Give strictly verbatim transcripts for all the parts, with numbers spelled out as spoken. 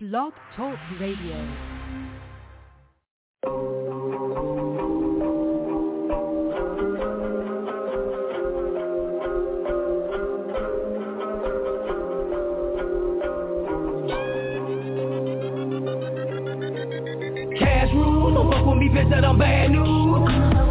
Blog Talk Radio. Cash rules, don't fuck with me, bitch, that I'm bad news.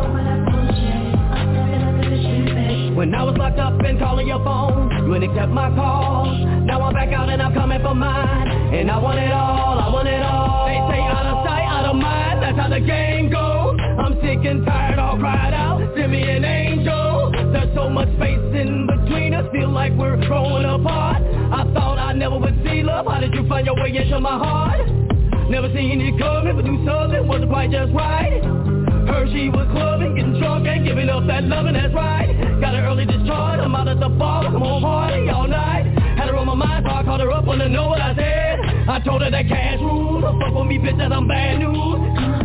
When I was locked up and calling your phone, you wouldn't accept my call. Now I'm back out and I'm coming for mine. And I want it all, I want it all. They say out of sight, out of mind, that's how the game goes. I'm sick and tired, all cried out, send me an angel. There's so much space in between us, feel like we're growing apart. I thought I never would see love, how did you find your way into my heart? Never seen it coming, but knew something wasn't quite just right. Heard she was clubbing, getting drunk and giving up that loving, that's right. Got her early discharge, I'm out at the bar, I'm home party all night. Had her on my mind, so I called her up, wanna know what I said. I told her that cash rules, don't fuck with me, bitch, that I'm bad news.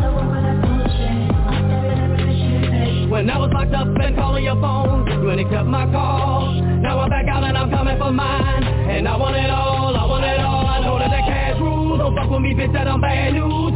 When I was locked up and calling your phone, you wouldn't accept my call. Now I'm back out and I'm coming for mine. And I want it all, I want it all. I know that that cash rules, don't fuck with me, bitch, that I'm bad news.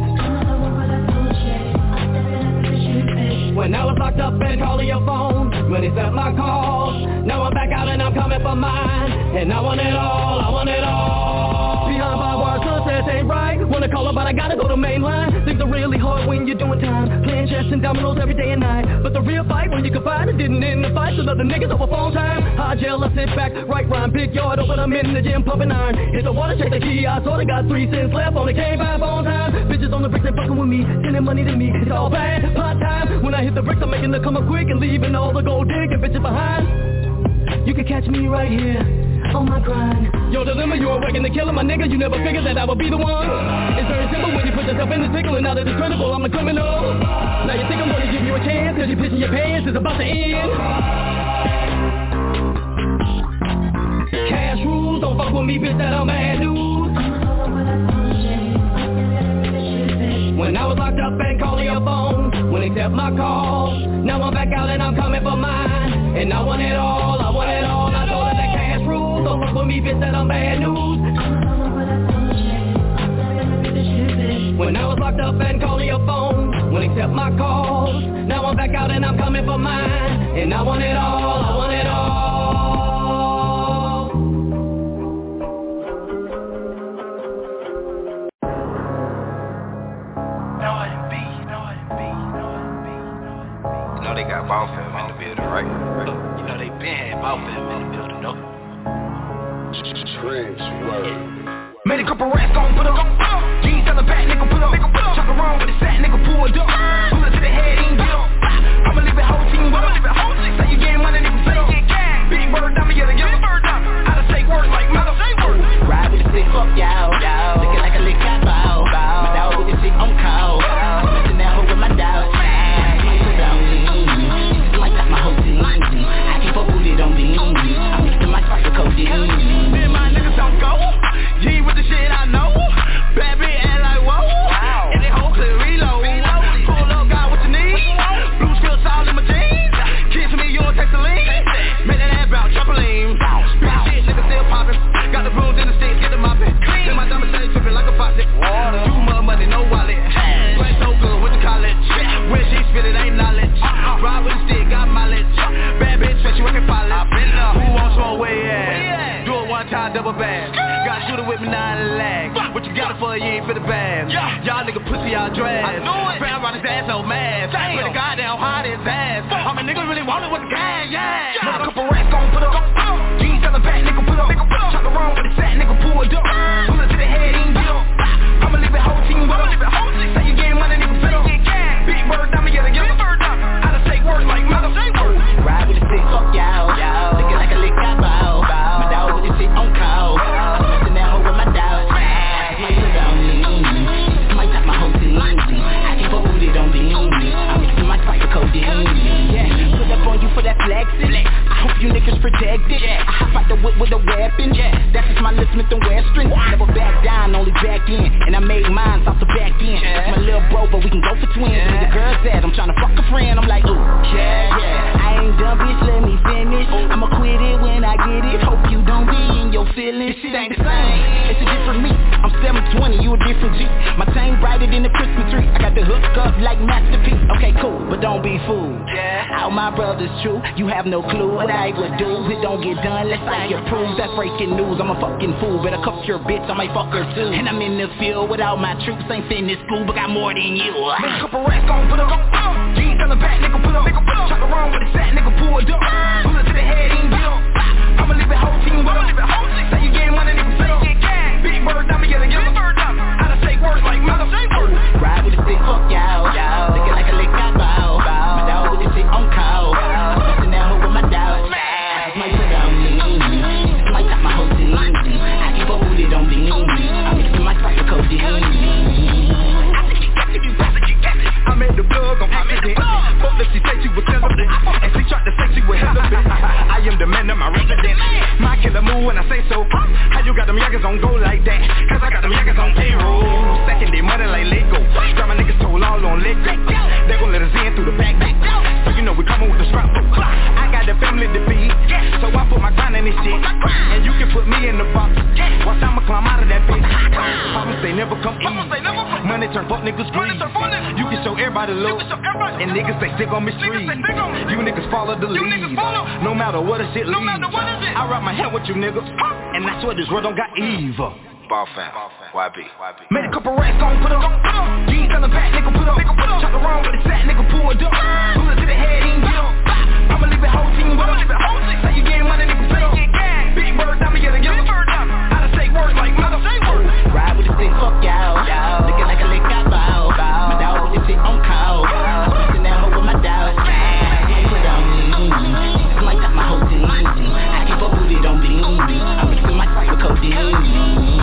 When I was locked up and calling your phone, you wouldn't accept my calls. Now I'm back out and I'm coming for mine. And I want it all, I want it all. Behind barbed wire, sunsets ain't right. Wanna call her, but I gotta go to mainline. Things are really hard when you're doing time, playing chess and dominoes every day and night. But the real fight, when you can find it, didn't end the fight. So other niggas over phone time. High jail, I sit back, right rhyme, big yard, open, I'm in the gym, pumping iron. Hit the water, check the key, I sorta got three cents left, only came by phone time. Bitches on the bricks, they fucking with me, sending money to me. It's all bad, part time. When I hit the bricks, I'm making the come up quick and leaving all the gold digging bitches behind. You can catch me right here, on my grind. Your dilemma, you're waking the killer, my nigga. You never figured that I would be the one. It's very simple when you put yourself in this pickle, and now that it's critical, I'm a criminal. Now you think I'm gonna give you a chance, cause you're pissing your pants, it's about to end. Cash rules, don't fuck with me, bitch, that I'm bad news. When I was locked up and calling your phone, wouldn't accept my call. Now I'm back out and I'm coming for mine. And I want it all, I want it all. I know that that cash rules, don't fuck with me, bitch, that I'm bad news. When I was locked up and calling your phone, wouldn't accept my calls. Now I'm back out and I'm coming for mine. And I want it all, I want it all. They got ball film in the building, right? You know they been ball film in the building, though. Strange word. Made a couple rats gon' put up. Jeans on the back, nigga pull up. Chuck around with the sack, nigga pulled up. Bullet to the head, ain't get up. I'ma leave it whole team with up. Say you getting money, nigga, say you get cash. Big bird, diamond, yeah, yeah. How to say words like metal. Ride with the stick, fuck y'all. Looking like a lick, I bow. My dog with the shit on call. Messing that hoe with my dog. I keep a booty on me. I'm mixing my spice with codeine. Me and my niggas don't go. G with the shit I know. Bad bitch and like whoa. And they whole clear reload. Pull up, got what you need. Blue skill all in my jeans. Kiss me, you don't text a lean. Make that ass bounce, trampoline. Big shit, nigga still poppin'. Got the brooms in the sticks, get the moppin'. Then my diamond chain trippin' like a faucet. Too much money, no wallet. Play so good with the college. When she spit it, ain't knowledge. Ride with the stick, got mileage. Bad bitch, bet you I can follow. Who wants more way ass? Do it one time, double back. Got shoot it with me, nine legs. What you got it for, you ain't for the bad. Y'all nigga pussy, y'all drag. Found around his ass so mad. With a goddamn hot his ass. I'm a nigga really want it with the gang, yeah. Put a couple racks gon' put up. Jeans on the back, nigga put up. Chuck around with the sack, nigga pulled up. Bullet to the head, ain't get up. I'ma leave it whole team with up. Say you getting money, nigga, better. Big bird, diamond, yeah, yeah. How to say words like metal. Ride with the stick, fuck y'all. Looking like a lick, I bow. My dog with the shit on call. I'm messing that hoe with my dog. My foot on me. Might top my whole team. I keep a booty on me. I'm mixing my spice with codeine. Yeah, put up on you for that flexing. I hope you niggas protected. I hop out the whip with a weapon. That's just my lip Smith and Western. Never back down, only back in. And I made mine off the back end. That's my little bro, but we can go for twins. Where the girl said I'm trying to fuck a friend. I'm like, ooh, yeah, yeah. I ain't done, bitch, let me finish. I'ma quit it when I get it. Hope you don't be in your feelings. This shit ain't the same. It's a different me. I'm seven twenty, you crystal G. My chain brighter than the Christmas tree. I got the hook up like Master P. Okay, cool, but don't be fooled. Yeah. All my brothers true. You have no clue what I would do. It don't get done unless I approve. That's breaking news. I'm a fucking fool. Better cuff your bitch. I might fuck her too. And I'm in the field with all my troops. Ain't finished school, but got more than you. Make a couple racks gon' put up. You ain't tellin' back, nigga, put up. Chop around with the sack, nigga, pull it up. Pull it to the head, ain't get up. I'ma leave it whole team with up. Say you getting money, nigga, say you get cash. Big bird, diamond, yeah, together. I done say words like mother. Ride with the stick, fuck y'all. Looking like a lick, I bow. My dog with the shit on call. I'm bustin' that hoe with my dog. I might put on me. I might top my whole team. I keep a booty, don't be new. I'm mixing my spice with codeine. I made the plug on accident. Fuck that she say she was celibate, and she tried to say she was hella bit. I am the man of my residence. My killer move when I say so. How you got them yaggers on go like that? Cause I got them yaggers on payroll. Stacking their money like Lego. Got my niggas told all on Lego. They gon' let us in through the back back. So you know we coming with the strap. I got the family to feed, so I put my grind in this shit. And you can put me in the box. Watch I'ma climb out of that bitch. Promise they never come easy. Money turn fuck niggas greedy. You can show everybody love, and niggas they stick on me street. You niggas follow the lead, no matter what a shit leaves. I wrap my hand with you niggas, and that's what this world don't got evil. Ball fam, Y B. Made a couple racks gon' put up. You ain't tellin' back, nigga, put up. Chop around with the sack, nigga, pull it up. Pull it to the head, ain't get up. I'ma leave it whole team with up. Say you getting money, nigga, say you get cash. Big bird, diamond, yeah, together. I done say words like mother. Ride with the stick, fuck y'all. Looking like a lick, I bow. My dog with the shit on call. I'm bustin' that hoe with my dog. I put on me. I might top my whole team. I keep a booty, don't be new. I'm mixing my spice with codeine.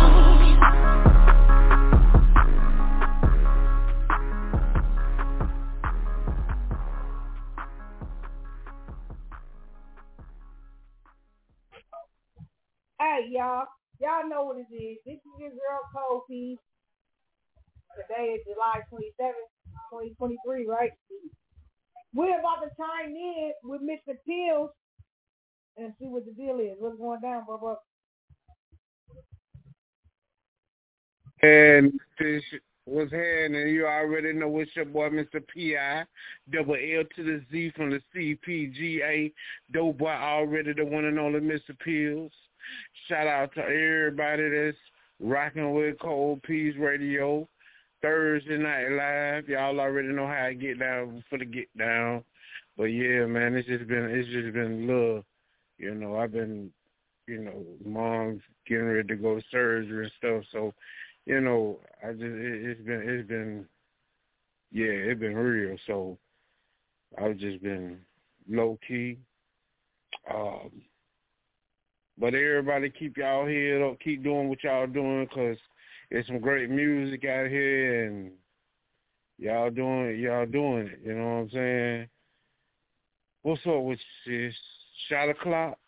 Hey, y'all. Y'all know what it is. This is your girl, Cold Peas. Today is July twenty-seventh, twenty twenty-three, right? We're about to chime in with Mister Pills and see what the deal is. What's going down, bro, bro? And this was happening. You already know it's your boy, Mister P I, double L to the Z from the C P G A. Dope boy, already the one and only Mister Pills. Shout out to everybody that's rocking with Cold Peas Radio. Thursday Night Live. Y'all already know how I get down for the get down. But yeah, man, it's just been it's just been love. You know, I've been, you know, mom's getting ready to go to surgery and stuff. So, you know, I just it, it's been it's been yeah, it's been real. So I've just been low key. Um But everybody keep y'all head up, keep doing what y'all doing, because there's some great music out here, and y'all doing y'all doing it, you know what I'm saying? What's up with you, sis? Shot o'clock?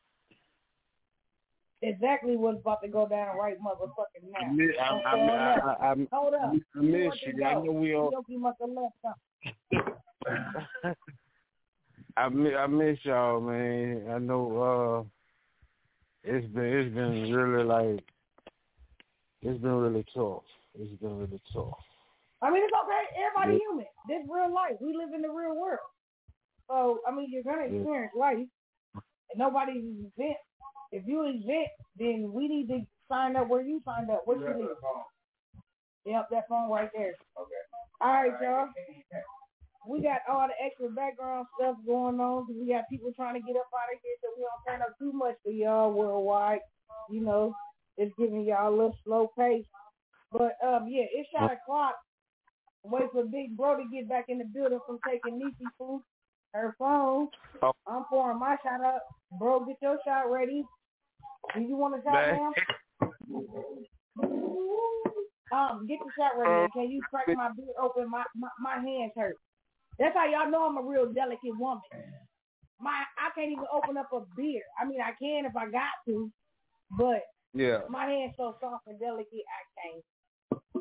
Exactly what's about to go down right motherfucking now. I, I, I, I, I, Hold up. I miss you. I know we all... You must have left something. I, miss, I miss y'all, man. I know... uh It's been it's been really like it's been really tough. It's been really tough. I mean, it's okay. Everybody yeah. human. This real life. We live in the real world. So I mean, you're gonna experience yeah. life, and nobody's exempt. If you exempt, then we need to sign up where you signed up. What you need? Yep, that phone right there. Okay. All right, y'all. We got all the extra background stuff going on because we got people trying to get up out of here so we don't turn up too much for y'all worldwide. You know, it's giving y'all a little slow pace. But, um, yeah, it's shot o'clock. Wait for Big Bro to get back in the building from taking Niecy food, her phone. Oh. I'm pouring my shot up. Bro, get your shot ready. Do you want a shot now? um, get the shot ready. Can you crack my beer open? My, my, my hands hurt. That's how y'all know I'm a real delicate woman. My I can't even open up a beer. I mean, I can if I got to, but yeah, my hand's so soft and delicate, I can't.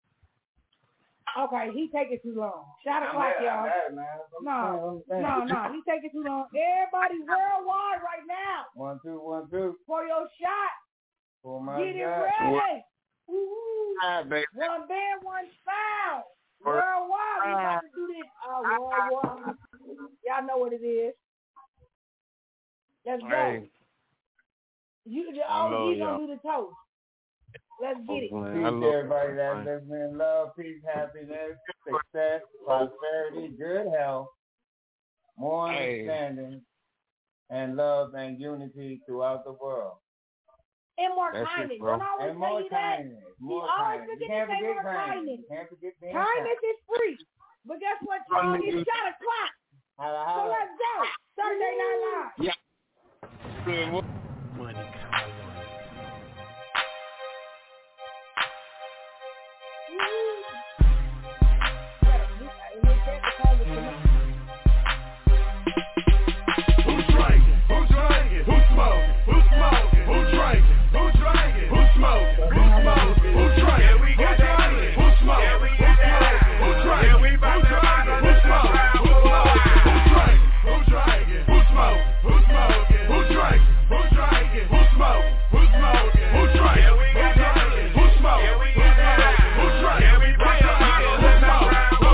Okay, he taking too long. Shot o'clock, y'all. No, no, no, he taking too long. Everybody worldwide right now. One, two, one, two. For your shot. For my Get it shot. ready. Woo-hoo. Worldwide, baby. One band, one sound. Worldwide. We about to do this. Uh, worldwide. Y'all know what it is. Let's go. Hey. You, oh, he's gonna do the toast. Let's get it. Peace to everybody that's listening. Love, peace, happiness, success, prosperity, good health, more understanding, and love and unity throughout the world. And more kindness. Don't always and more tell you that. kindness. More you always kindness. forget You can't to say forget more kindness. kindness. You can't forget being Kindness kind. is free. But guess what, y'all? It's shot o'clock. Holla, So holla. let's go. Thursday Night Live. Yeah. Money Collar. Who's drinking? Who's drinking? Who's smoking? Who's smoking? Who's drinking? Who's drinking? Who's smoking? Who's smoking? Who's drinking? Yeah, we got that. Who's smoking? Yeah, we got that. Who's drinking? Yeah, we about to ride on this smoke. Who's smoking? Who's drinking? Who's drinking? Who's smoking? Who's smoking? Who's drinking? Who's drinking? Who's smoking? Who's smoking? Who's drinking? Yeah, we got that. Who's smoking? Yeah, we got that. Who's drinking? Yeah, we about to ride on this smoke.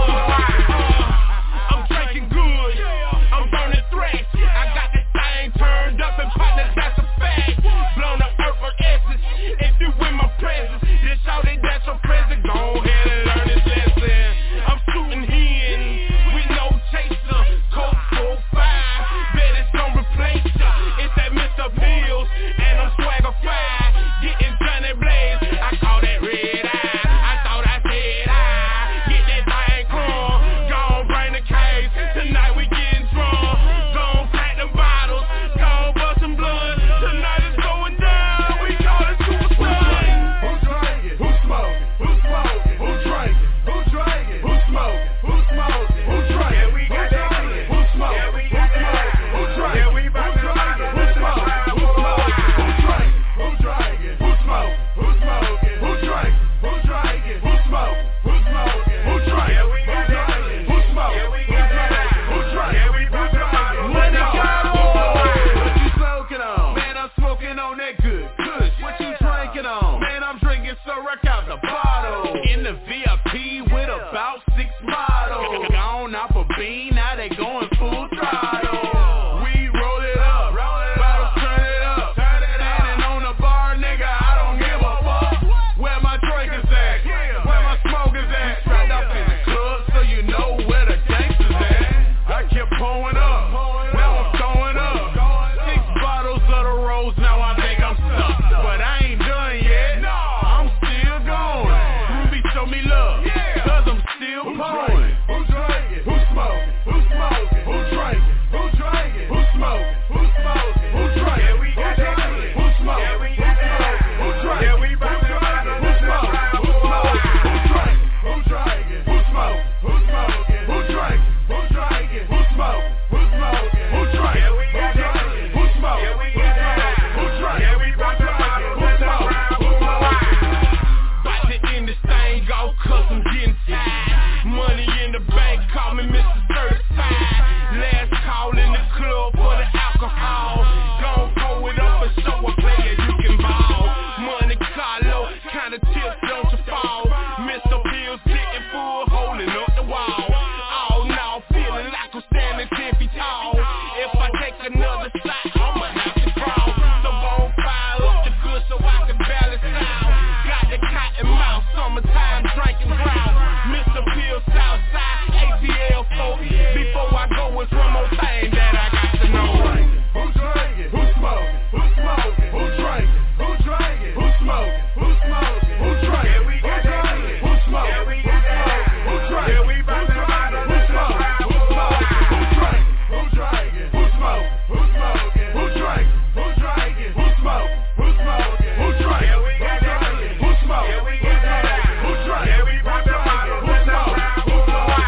I'm drinking good. I'm burning threats. I got this thing turned up and partner, that's a fact. Blown up earth for essence. If you in my presence, then shout it, that's your present. Go ahead and learn this lesson. I'm shooting in with no chaser. Coke four five. Bet it's gonna replace ya. It's that Mister Bills and I'm swagger five. Getting Johnny Blaze. I call that red eye. I thought I said I get that thing crunk. Gon' bring the case. Tonight we getting drunk. Gon' pack them bottles. Gon' bust some blood. Tonight it's going down. We call it super sun. Who's drinking? Who's smoking? Who's smoking? Who's drinking? Who's drinking? Who's smoking? Who's smoking? Who's drinking? Yeah, we got that. Who's smoking? Yeah, we got that. Who's drinking? Yeah, we about to ride on this smoke. Who's smoking? Who's drinking? Who's drinking? Who's smoking? Who's smoking? Who's drinking? Who's drinking? Who's smoking? Who's smoking? Who's drinking? Yeah, we got that. Who's smoking? Yeah, we got that. Who's drinking? Yeah, we about to ride on this smoke. What you smoking on? Man, I'm smoking on that good kush. What you drinking on? Man, I'm drinking Ciroc out the bottle. In the V I P with about six models. Gone off a bean, now they going full throttle. We roll it up, bottles turn it up. Standing on the bar, nigga, I don't give a fuck. Where my drinkers at? Where my smokers at? Strapped up in the club, so you know where the gangsters at. I kept pulling up, now I'm throwing up. Six bottles of the rose, now I think I'm stuck. But I ain't done yet, I'm still going. Ruby, show me love, cause I'm still pouring. Who's drinking? Who's smoking? Who's smoking? Who's drinking? Who's drinking? Who's smoking? Who's smoking? Who's drinking? Yeah, we got that. Who's smoking? Yeah, we got that. Who's drinking? Yeah, we about to ride on this smoke. Who's smoking? Who's drinking? Who's drinking? Who's smoking? Who's smoking? Who's drinking? Who's drinking? Who's smoking? Who's smoking? Who's drinking? Yeah, we got that. Who's smoking? Yeah, we got that. Who's drinking? Yeah, we about to ride on this smoke. Who's smoking? About to end this thing off cause I'm getting tired. Money in the bank, call me Mister Certified. Last call in the club for the alcohol. Gon' pull it up and show a player you can ball. Money Carlo, kinda tips, don't you fall. Mister Pills sitting full, holding up the wall. All now feeling like I'm standing ten feet tall. If I take another shot, I'ma have to crawl. So gon' fire up the good so I can balance out. Got the cotton mouth, summertime drinking brown. Mister Pills Southside, A T L folk. Before I go, it's one more thing that I got to know. Who's drinking? Who's smoking? Who's smoking? Who's drinking? Who's drinking? Who's smoking? Who's smoking? Who's drinking? Yeah, we got that. Who's smoking? Yeah, we got that. Who's drinking? Yeah, we about to ride on this smoke. Who's smoking? Who's drinking? Who's drinking? Who's smoking? Who's smoking? Who's drinking? Who's drinking? Who's smoking? Who's smoking? Who's drinking? Yeah, we got that. Who's smoking? Yeah, we got that. Who's drinking? Yeah, we about to ride on this smoke. Who's smoking?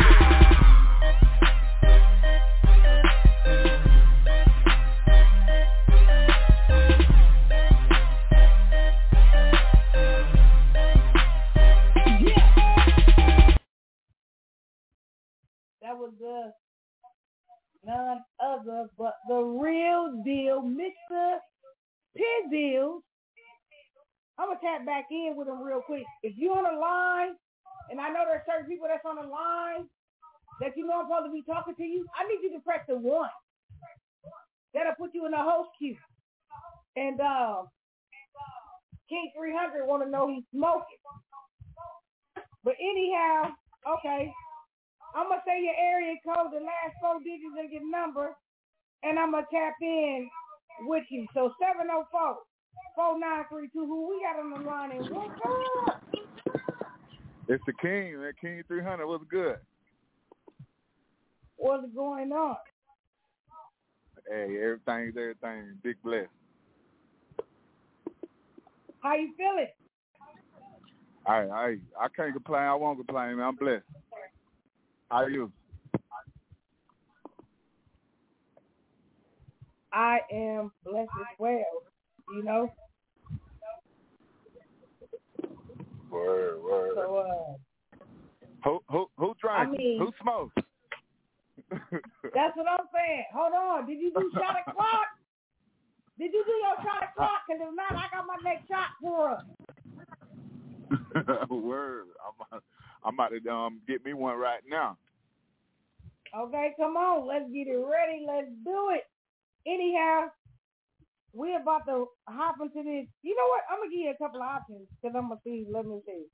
That was uh, none other but the real deal, Mister Pizzle, I'm going to tap back in with them real quick. If you on the line, and I know there's certain people that's on the line that you know I'm supposed to be talking to you, I need you to press the one. That'll put you in the host queue. And uh, King three hundred want to know he's smoking. But anyhow, okay, I'm going to say your area code, the last four digits of your number, and I'm going to tap in with you. So seven oh four, four nine three two, who we got on the line and what's up? It's the King, man. King three hundred, what's good? What's going on? Hey, everything's everything. Big bless. How you feeling? I I I can't complain. I won't complain, man. I'm blessed. How are you? I am blessed as well, you know. Word, word. So, uh, who who who drinks? I mean, who smokes? That's what I'm saying. Hold on. Did you do shot o'clock? Did you do your shot o'clock? Because if not, I got my next shot for us. Word. I'm, I'm about to um, get me one right now. Okay, come on. Let's get it ready. Let's do it. Anyhow, we're about to hop into this. You know what? I'm going to give you a couple of options because I'm going to see. Let me see.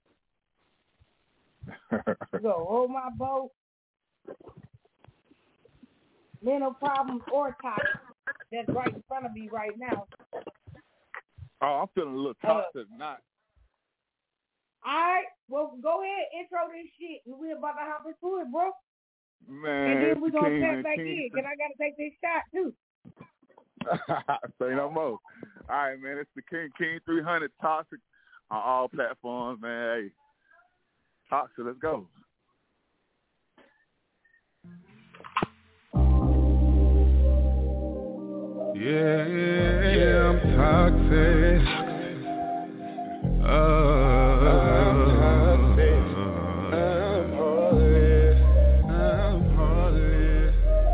Go. Hold my boat. Mental problems or toxic. That's right in front of me right now. Oh, I'm feeling a little toxic. Uh, Not. All right. Well, go ahead. Intro this shit. We're about to hop into it, bro. Man. And then we're going to tap back King. in because I got to take this shot, too. Say no more. All right, man. It's the King King three hundred Toxic on all platforms, man. Hey, Toxic, let's go. Yeah, yeah, I'm toxic. Uh, I'm toxic. I'm heartless. I'm heartless.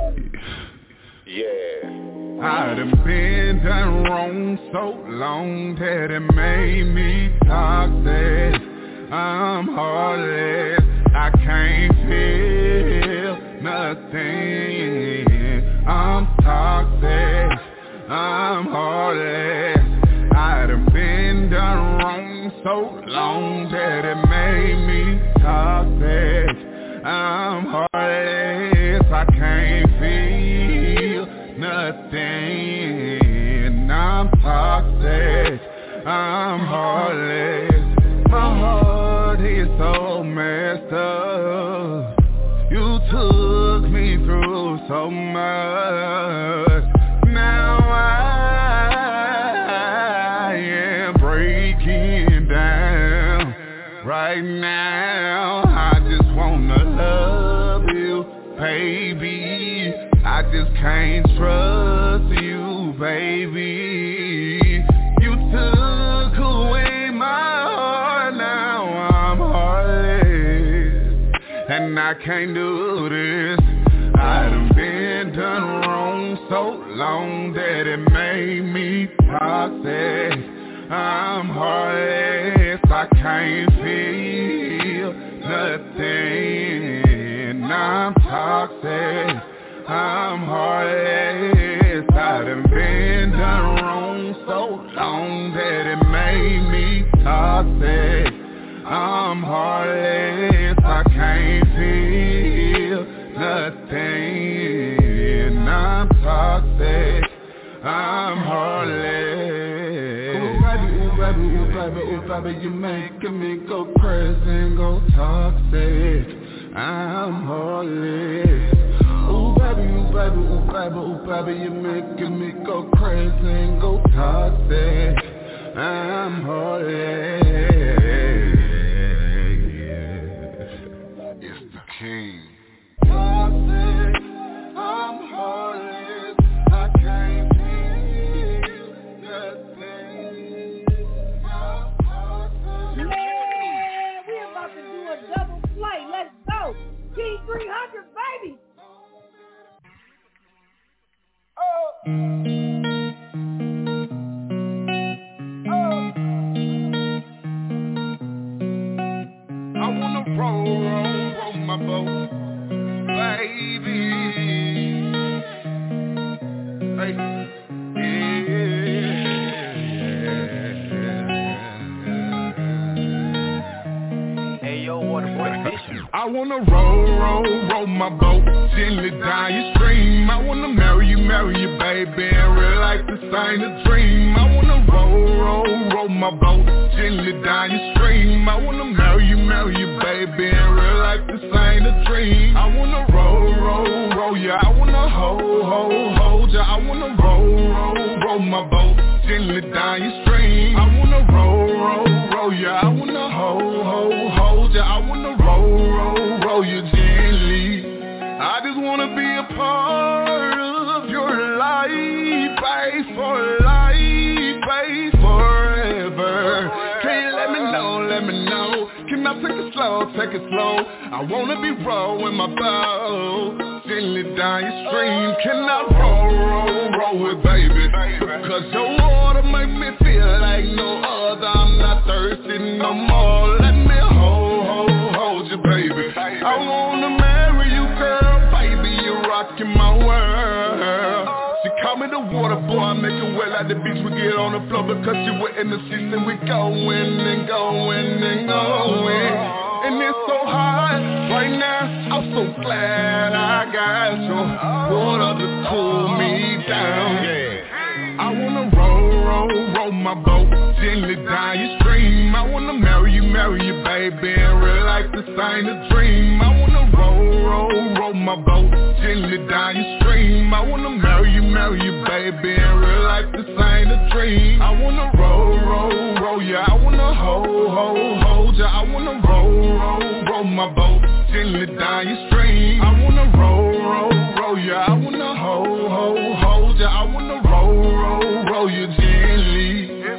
Yeah. I done been done wrong so long that it made me toxic. I'm heartless. I can't feel nothing. I'm toxic. I'm heartless. I done been done wrong so long that it made me toxic. I'm heartless. I can't feel nothing. I'm toxic. I'm heartless. My heart is so messed up. You took me through so much. Now I am breaking down. Right now I just wanna love you, baby. I just can't trust you, baby. You took away my heart. Now I'm heartless, and I can't do this. I done been done wrong so long that it made me toxic. I'm heartless, I can't feel nothing. I'm toxic, I'm heartless. I done been done wrong so long that it made me toxic. I'm heartless, I can't feel nothing. I'm toxic, I'm heartless. Ooh baby, ooh baby, ooh baby, ooh baby, you making me go crazy and go toxic. I'm heartless. Ooh baby, ooh baby, ooh baby, ooh baby, you making me go crazy and go toxic. I'm heartless. It's the King. Toxic, I'm heartless. I can't feel nothing. I'm toxic. Man, we're about to do a double play. Let's go. King three hundred, baby. Oh. Oh. roll, roll, roll my boat, baby. Hey, yeah. Hey, yo, what a boy fish. I wanna roll, roll, roll my boat, gently down your stream. I wanna marry you, marry you, baby, and real life this ain't a dream. I wanna roll, roll, roll my boat, gently down your stream. I wanna marry you, marry you, baby, and real life this ain't a dream. I wanna roll, roll, roll ya. I wanna hold, hold, hold ya. I wanna roll, roll, roll my boat, gently down your stream. I wanna roll, roll, roll ya. I wanna hold, hold, hold ya. I wanna roll, roll, roll you gently. I just wanna be a part of your life, babe, for life, babe, forever. Can you let me know, let me know? Can I take it slow, take it slow? I wanna be rolling my boat, gently down your stream. Can I roll, roll, roll it, baby? Because your water make me feel like no other. I'm not thirsty no more. Let me hold, hold, hold you, baby. I wanna marry you, girl, baby, you're rocking my world. She call me the water boy, I make it wet like the beach. We get on the floor because she wet in the seats and we going and going and going. And it's so hot right now, I'm so glad I got your water to cool me down, yeah. I wanna roll, roll, roll my boat, gently down your stream. I wanna marry you, marry you, baby, in real life this ain't a dream. I wanna roll, roll, roll my boat, gently down your stream. I wanna marry you, marry you, baby, in real life this ain't a dream. I wanna roll, roll, roll ya. I wanna hold, hold, hold ya. I wanna roll, roll, roll my boat, gently down your stream. I wanna roll, roll, roll ya. I wanna hold, hold, hold ya. I wanna roll, roll, roll you gently.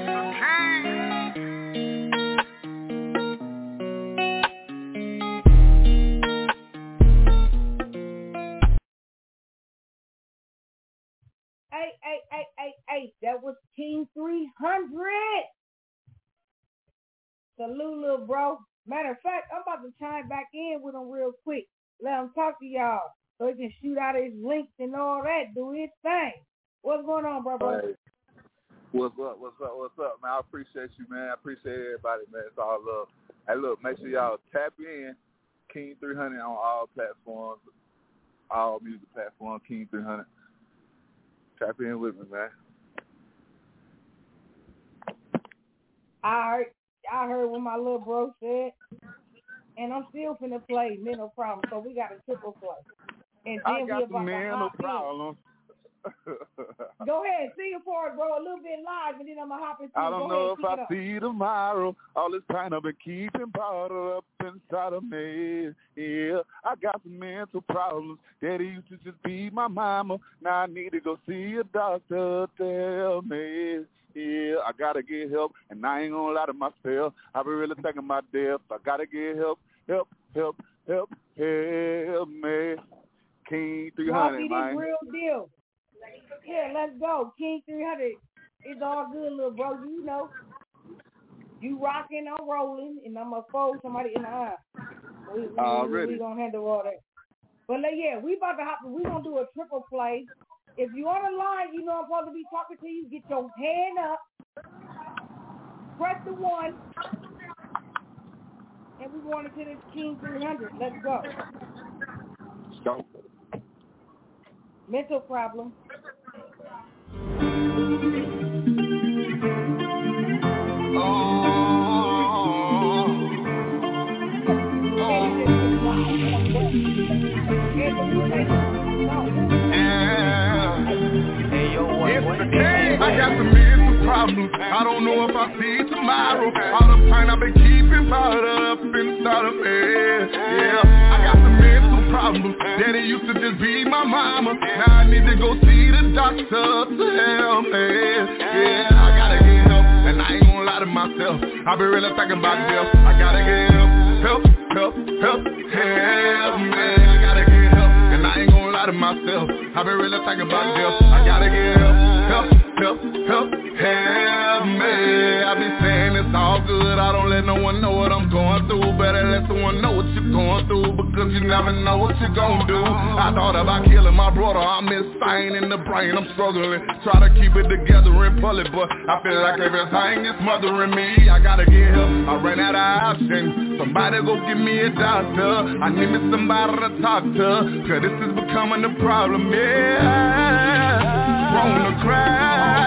Hey, hey, hey, hey, hey, that was King three hundred. Salute, little bro. Matter of fact, I'm about to chime back in with him real quick. Let him talk to y'all so he can shoot out his links and all that, do his thing. What's going on, bro, bro? Hey. What's up, what's up, what's up, man? I appreciate you, man. I appreciate everybody, man. It's all love. Hey, look, make sure y'all tap in King three hundred on all platforms, all music platforms, King three hundred. Tap in with me, man. I heard, I heard what my little bro said, and I'm still finna play Mental Problem, so we got a triple play. And then I got we about the mental problem. Go ahead, sing it for it, bro, a little bit live, and then I'm gonna hop into it. I don't Go know ahead, if I see tomorrow. All this pain I've been keeping bottled up inside of me. Yeah, I got some mental problems. Daddy used to just be my mama. Now I need to go see a doctor. Tell me. Yeah, I gotta get help, and I ain't gonna lie to myself. I been really thinking my death. I gotta get help, help, help, help, help me. King three hundred, man. Real deal. Yeah, let's go. King three hundred. It's all good, little bro. You know, you rocking, I'm rolling, and I'm going to fold somebody in the eye. We, we, Already. we, we going to handle all that. But, like, yeah, we about to hop. We going to do a triple play. If you on the line, you know I'm supposed to be talking to you. Get your hand up. Press the one. And we going into this King three hundred. Let's go. Go. Mental problem. I got some mental problems. I don't know if I see tomorrow. All the pain I've been keeping bottled up inside of me. Yeah, I got some mental problems. Daddy used to just be my mama. Now I need to go see the doctor to help me. Yeah, I gotta get help, and I ain't gonna lie to myself. I been really thinking about death. I gotta get help, help, help, help, help me. I gotta get help, and I ain't gonna lie to myself. I been really thinking about death. I gotta get help, help, help, help, help me. I be saying it's all good. I don't let no one know what I'm going through. Better let someone know what you you never know what you gon' do. I thought about killing my brother, I'm insane in the brain, I'm struggling. Try to keep it together in public, but I feel like everything is smothering me. I gotta get help, I ran out of options. Somebody go give me a doctor. I need me somebody to talk to, cause this is becoming a problem, yeah. Wanna cry,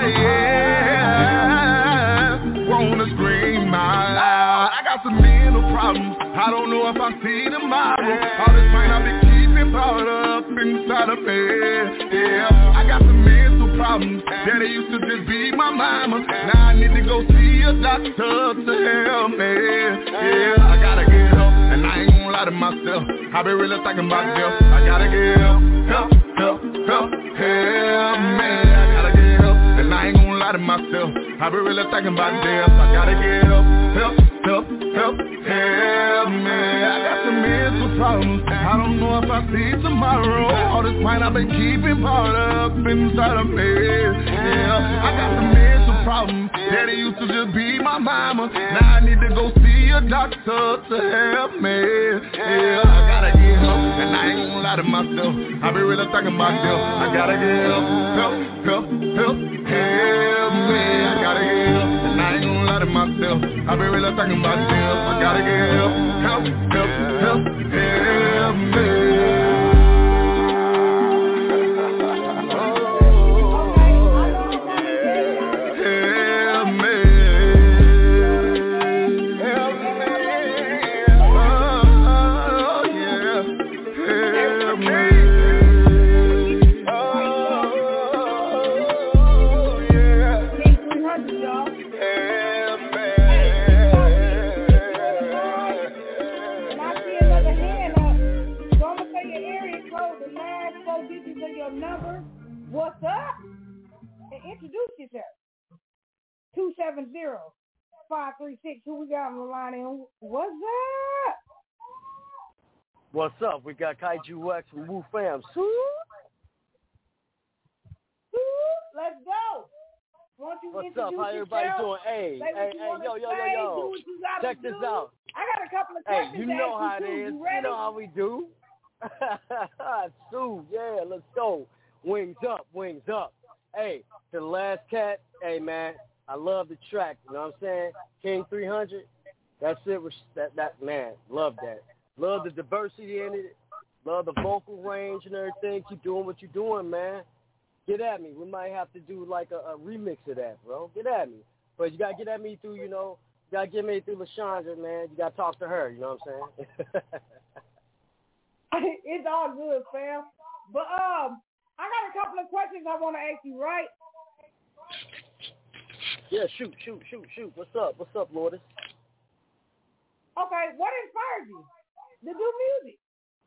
yeah. Wanna scream out loud. I got some mental problems, I don't know if I see tomorrow. All this pain I've been keeping bottled up inside of me, yeah. I got some mental problems, daddy used to just be my mama. Now I need to go see a doctor to help me, yeah. I gotta get help, and I ain't gonna lie to myself, I been really thinking about death. I gotta get help, help, help, help, help me. I gotta get help, and I ain't gonna lie to myself, I been really thinking about death. I gotta get help, help, help, help, help me. I got some mental problems, I don't know if I see tomorrow. All this pain I've been keeping bottled up inside of me, yeah. I got some mental problems, daddy used to just be my mama. Now I need to go see a doctor to help me, yeah. I gotta get help, and I ain't gonna lie to myself, I been really thinking about death. I gotta get help, help, help, help, help me. I gotta get help, and I ain't gonna lie to myself, I been really thinking about death. I gotta get help, help, help, help, help me. What's up? And introduce yourself. two seven zero, five three six. Who we got on the line? And what's up? What's up? We got Kaiju X from Wu Fam. Let's go. Won't you What's introduce up? How everybody yourself? doing? Hey, Say hey, hey, yo, yo, yo, yo. Check this do. out. I got a couple of Hey, questions. you know how it too. is. You, you know how we do. Sue, yeah, let's go. Wings up, wings up. Hey, to the last cat, hey, man, I love the track, you know what I'm saying? King three hundred, that's it. That, that man, love that. Love the diversity in it. Love the vocal range and everything. Keep doing what you're doing, man. Get at me. We might have to do like a, a remix of that, bro. Get at me. But you got to get at me through, you know, you got to get me through LaShondra, man. You got to talk to her, you know what I'm saying? It's all good, fam. But, um, I got a couple of questions I want to ask you, right? Yeah, shoot, shoot, shoot, shoot. What's up? What's up, Lourdes? Okay, what inspired you to do music?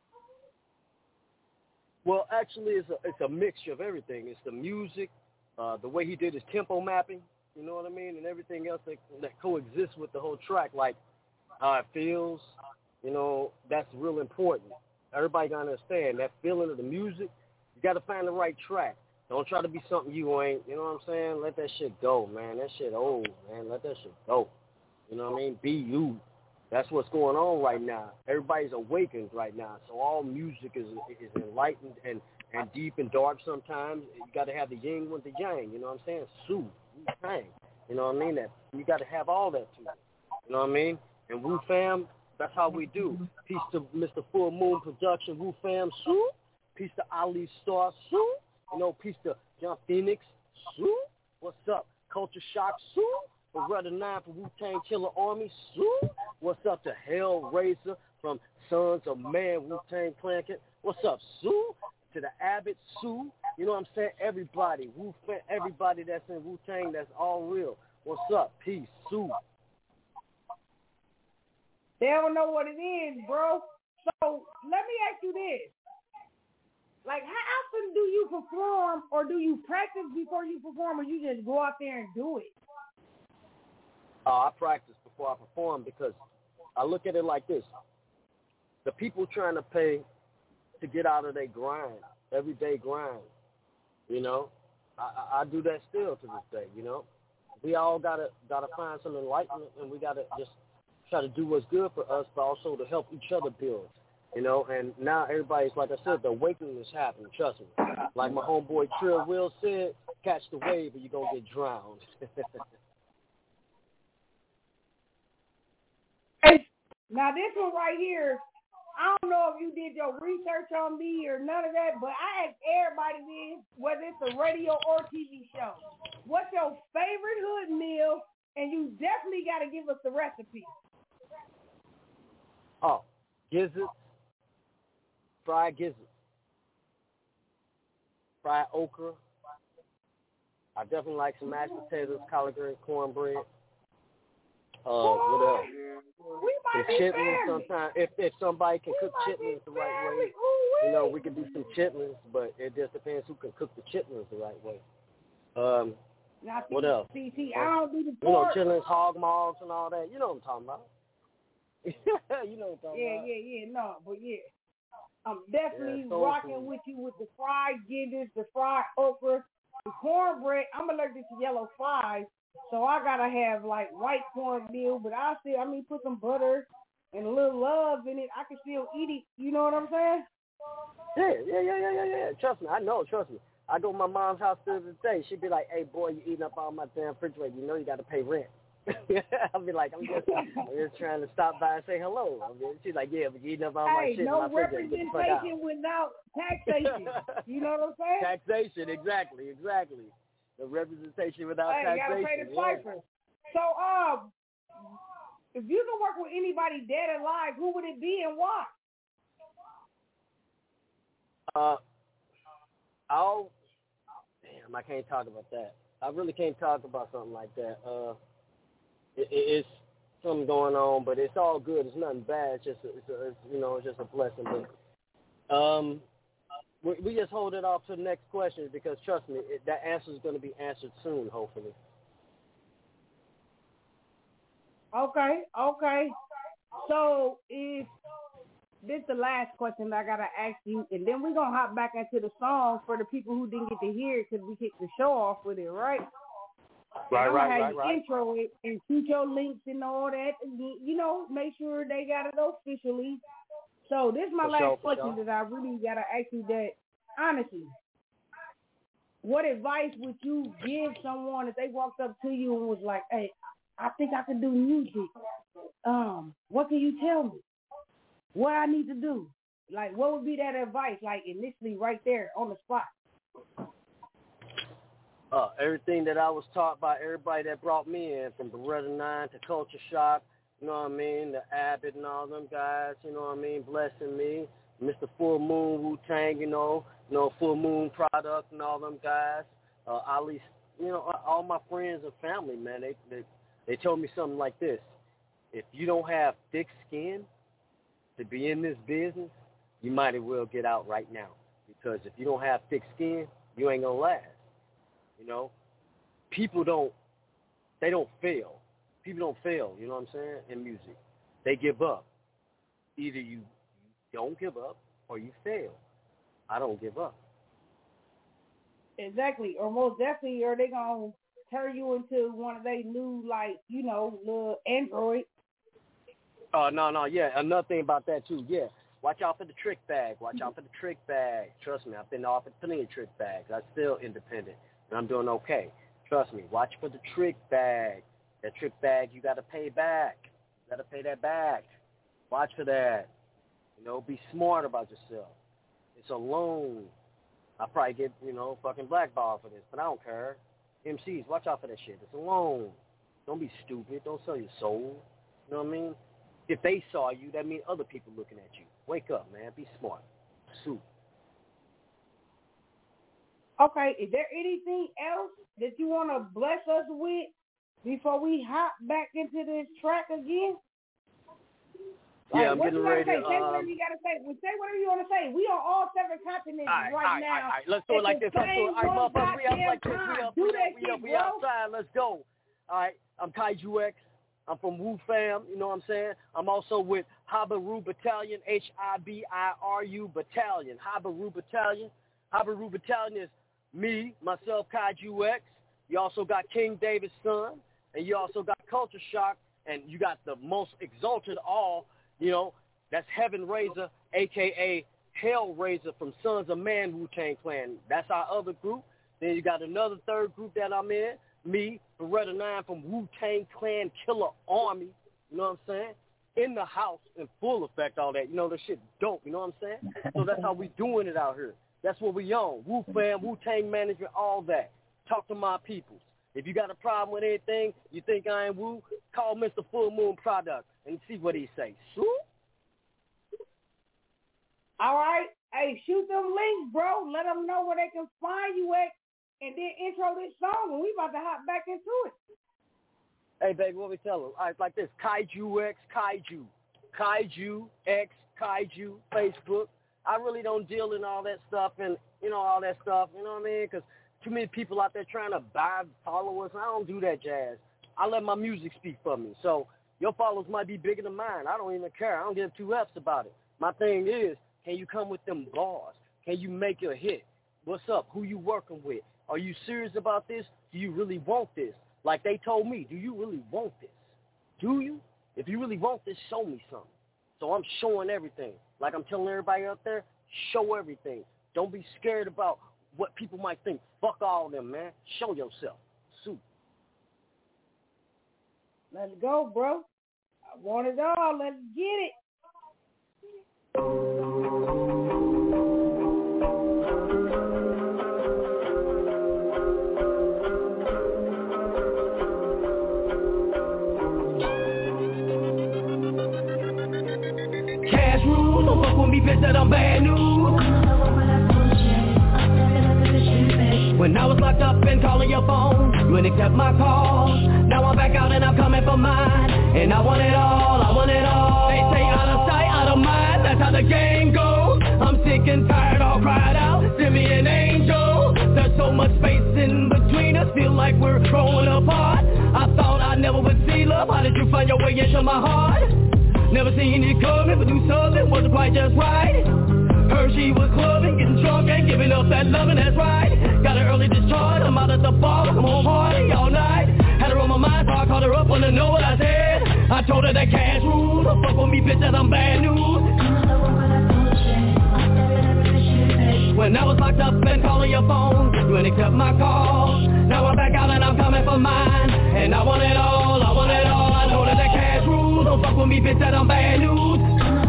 Well, actually, it's a it's a mixture of everything. It's the music, uh, the way he did his tempo mapping, you know what I mean, and everything else that, that coexists with the whole track, like how it feels, you know, that's real important. Everybody got to understand that feeling of the music. You got to find the right track. Don't try to be something you ain't, you know what I'm saying? Let that shit go, man. That shit old, man. Let that shit go. You know what I mean? Be you. That's what's going on right now. Everybody's awakened right now. So all music is is enlightened and, and deep and dark sometimes. You got to have the yin with the yang, you know what I'm saying? Sue, Wu-Tang. You know what I mean? That you got to have all that to it. You know what I mean? And Wu Fam, that's how we do. Peace to Mister Full Moon Production, Wu Fam, Sue. Peace to Ali Star, Sue. You know, peace to John Phoenix, Sue. What's up? Culture Shock, Sue. Beretta nine from Wu-Tang Killer Army, Sue. What's up to Hellraiser from Sons of Man, Wu-Tang Clan? What's up, Sue? To the Abbott, Sue. You know what I'm saying? Everybody, Wu, everybody that's in Wu-Tang, that's all real. What's up? Peace, Sue. They don't know what it is, bro. So let me ask you this. Like, how often do you perform, or do you practice before you perform, or you just go out there and do it? Uh, I practice before I perform because I look at it like this. The people trying to pay to get out of their grind, everyday grind, you know, I, I, I do that still to this day, you know. We all gotta gotta find some enlightenment, and we gotta just try to do what's good for us, but also to help each other build. You know, and now everybody's, like I said, the awakening is happening, trust me. Like my homeboy Trill Will said, catch the wave or you're going to get drowned. Hey, now this one right here, I don't know if you did your research on me or none of that, but I asked everybody this, whether it's a radio or T V show, what's your favorite hood meal, and you definitely got to give us the recipe. Oh, gizzards. Fried gizzards, fried okra. I definitely like some mashed potatoes, collard greens, cornbread. Uh, what else? Some chitlins sometimes. If if somebody can cook chitlins the right way, you know, we can do some chitlins, but it just depends who can cook the chitlins the right way. Um, now, see, what else? See, see, I don't do the pork. You know, chitlins, hog maws, and all that. You know what I'm talking about. you know what I'm talking yeah, about. Yeah, yeah, yeah. No, but yeah. I'm definitely yeah, rocking food. with you with the fried gizzards, the fried okra, the cornbread. I'm allergic to yellow flies, so I gotta have like white cornmeal. But I still, I mean, put some butter and a little love in it. I can still eat it. You know what I'm saying? Yeah, yeah, yeah, yeah, yeah, yeah. Trust me, I know. Trust me. I go to my mom's house the other day. She'd be like, "Hey, boy, you eating up all my damn refrigerator. You know you got to pay rent." I'll be like, I'm just, I'm just trying to stop by and say hello. I mean, she's like, yeah, but you eating up all hey, my shit. No my representation without taxation. You know what I'm saying? Taxation, exactly, exactly. The representation without hey, taxation. You gotta pay the yeah. piper. So, um, if you could work with anybody dead or alive, who would it be and why? Uh, I'll. Damn, I can't talk about that. I really can't talk about something like that. Uh. It, it's something going on, but it's all good. It's nothing bad. It's just, a, it's, a, it's you know, it's just a blessing. But um, we, we just hold it off to the next question because trust me, it, that answer is going to be answered soon, hopefully. Okay, okay. So if this is the last question I gotta ask you, and then we're gonna hop back into the song for the people who didn't get to hear it because we kicked the show off with it, right? Right, I'm right, gonna have right, you right. intro it and shoot your links and all that. You know, make sure they got it officially. So this is my for last sure, question sure. that I really gotta ask you. That honestly, what advice would you give someone if they walked up to you and was like, "Hey, I think I can do music. Um, what can you tell me? What I need to do?" Like, what would be that advice? Like initially, right there on the spot. Uh, everything that I was taught by everybody that brought me in, from Beretta nine to Culture Shock, you know what I mean, the Abbott and all them guys, you know what I mean, blessing me, Mister Full Moon Wu-Tang, you know, you know, Full Moon Product and all them guys, uh, Ali, you know, all my friends and family, man, they, they they told me something like this: if you don't have thick skin to be in this business, you might as well get out right now, because if you don't have thick skin, you ain't gonna last. You know, people don't, they don't fail. People don't fail, you know what I'm saying, in music. They give up. Either you don't give up or you fail. I don't give up. Exactly. Or most definitely, are they going to turn you into one of their new, like, you know, little Android? Oh, uh, no, no, yeah. Another thing about that, too, yeah. Watch out for the trick bag. Watch out for the trick bag. Trust me, I've been offered plenty of trick bags. I'm still independent. And I'm doing okay. Trust me. Watch for the trick bag. That trick bag, you got to pay back. You got to pay that back. Watch for that. You know, be smart about yourself. It's a loan. I'll probably get, you know, fucking blackballed for this, but I don't care. M Cs, watch out for that shit. It's a loan. Don't be stupid. Don't sell your soul. You know what I mean? If they saw you, that means other people looking at you. Wake up, man. Be smart. Soup. Okay, is there anything else that you want to bless us with before we hop back into this track again? Yeah, like, I'm what getting you gotta ready say? to... Say um, whatever you got to say. Well, say whatever you want to say. We on all seven continents all right, right all right, now. All right, all right. Let's do it like this. Let's do it. All right, motherfuckers, we up like this. We up, we up, we up, we outside. Let's go. All right, I'm Kaiju X. I'm from Wu Fam, you know what I'm saying? I'm also with Habaru Battalion, H I B I R U Battalion, Habaru Battalion. Habaru Battalion is me, myself, Kaiju X. You also got King David's son, and you also got Culture Shock, and you got the most exalted all, you know, that's Heaven Razor, a k a. Hellraiser from Sons of Man Wu-Tang Clan. That's our other group. Then you got another third group that I'm in. Me, Beretta Nine from Wu-Tang Clan Killer Army. You know what I'm saying? In the house, in full effect, all that. You know, that shit dope. You know what I'm saying? So that's how we doing it out here. That's what we own. Wu-Fam, Wu-Tang Management, all that. Talk to my peoples. If you got a problem with anything, you think I ain't Wu, call Mister Full Moon Product and see what he say. Swoop. All right. Hey, shoot them links, bro. Let them know where they can find you at, and then intro this song, and we about to hop back into it. Hey, baby, what we tell them? All right, like this, Kaiju X, Kaiju. Kaiju X, Kaiju, Facebook. I really don't deal in all that stuff and, you know, all that stuff, you know what I mean? Because too many people out there trying to buy followers. I don't do that jazz. I let my music speak for me. So your followers might be bigger than mine. I don't even care. I don't give two F's about it. My thing is, can you come with them bars? Can you make a hit? What's up? Who you working with? Are you serious about this? Do you really want this? Like they told me, do you really want this? Do you? If you really want this, show me something. So I'm showing everything. Like I'm telling everybody out there, show everything. Don't be scared about what people might think. Fuck all of them, man. Show yourself. Suit. Let's go, bro. I want it all. Let's get it. Cash rules, don't fuck with me, bitch, that I'm bad news. When I was locked up and calling your phone, you wouldn't accept my calls. Now I'm back out and I'm coming for mine. And I want it all, I want it all. They say out of sight, out of mind, that's how the game goes. I'm sick and tired, all cried out, send me an angel. There's so much space in between us, feel like we're growing apart. I thought I never would see love, how did you find your way into my heart? Never seen it coming, but do something wasn't quite just right. Heard she was clubbing, getting drunk and giving up that loving, that's right. Got an early discharge, I'm out at the bar, I'm on party all night. Had her on my mind, so I called her up, wanna know what I said. I told her that cash rules, don't fuck with me, bitch, that I'm bad news. When I was locked up and calling your phone, you wouldn't accept my call. Now I'm back out and I'm coming for mine. And I want it all, I want it all. I know that that cash rules, don't fuck with me, bitch, that I'm bad news.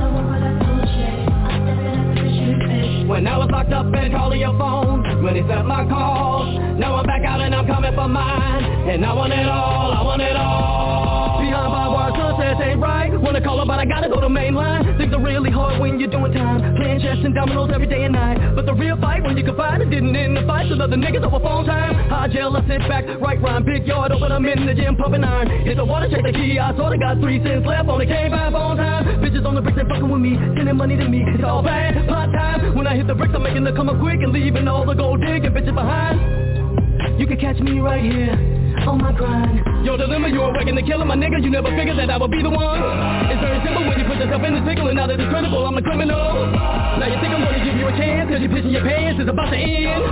When I was locked up and calling your phone, you wouldn't accept my calls. Now I'm back out and I'm coming for mine. And I want it all, I want it all. Behind barbed wire, sunsets ain't right. Wanna call her, but I gotta go to main line. Things are really hard when you're doing time, playing chess and dominoes every day and night. But the real fight, when you can find it, didn't end the fight. So other niggas over phone time. High jail, I sit back, right rhyme, big yard, open, I'm in the gym, pumping iron. Hit the water, check the key, I sorta got three cents left on the came by phone time. Bitches on the bricks, they fucking with me, sending money to me. It's all bad, part time. When I hit the bricks, I'm making the come up quick and leaving all the gold digging bitches behind. You can catch me right here, on my grind. Yo, dilemma, you a waking the killer, my nigga. You never figured that I would be the one. It's very simple when you put yourself in the tickle, and now that it's critical, I'm a criminal. Now you think I'm gonna give you a chance, cause you're pissing your pants, it's about to end.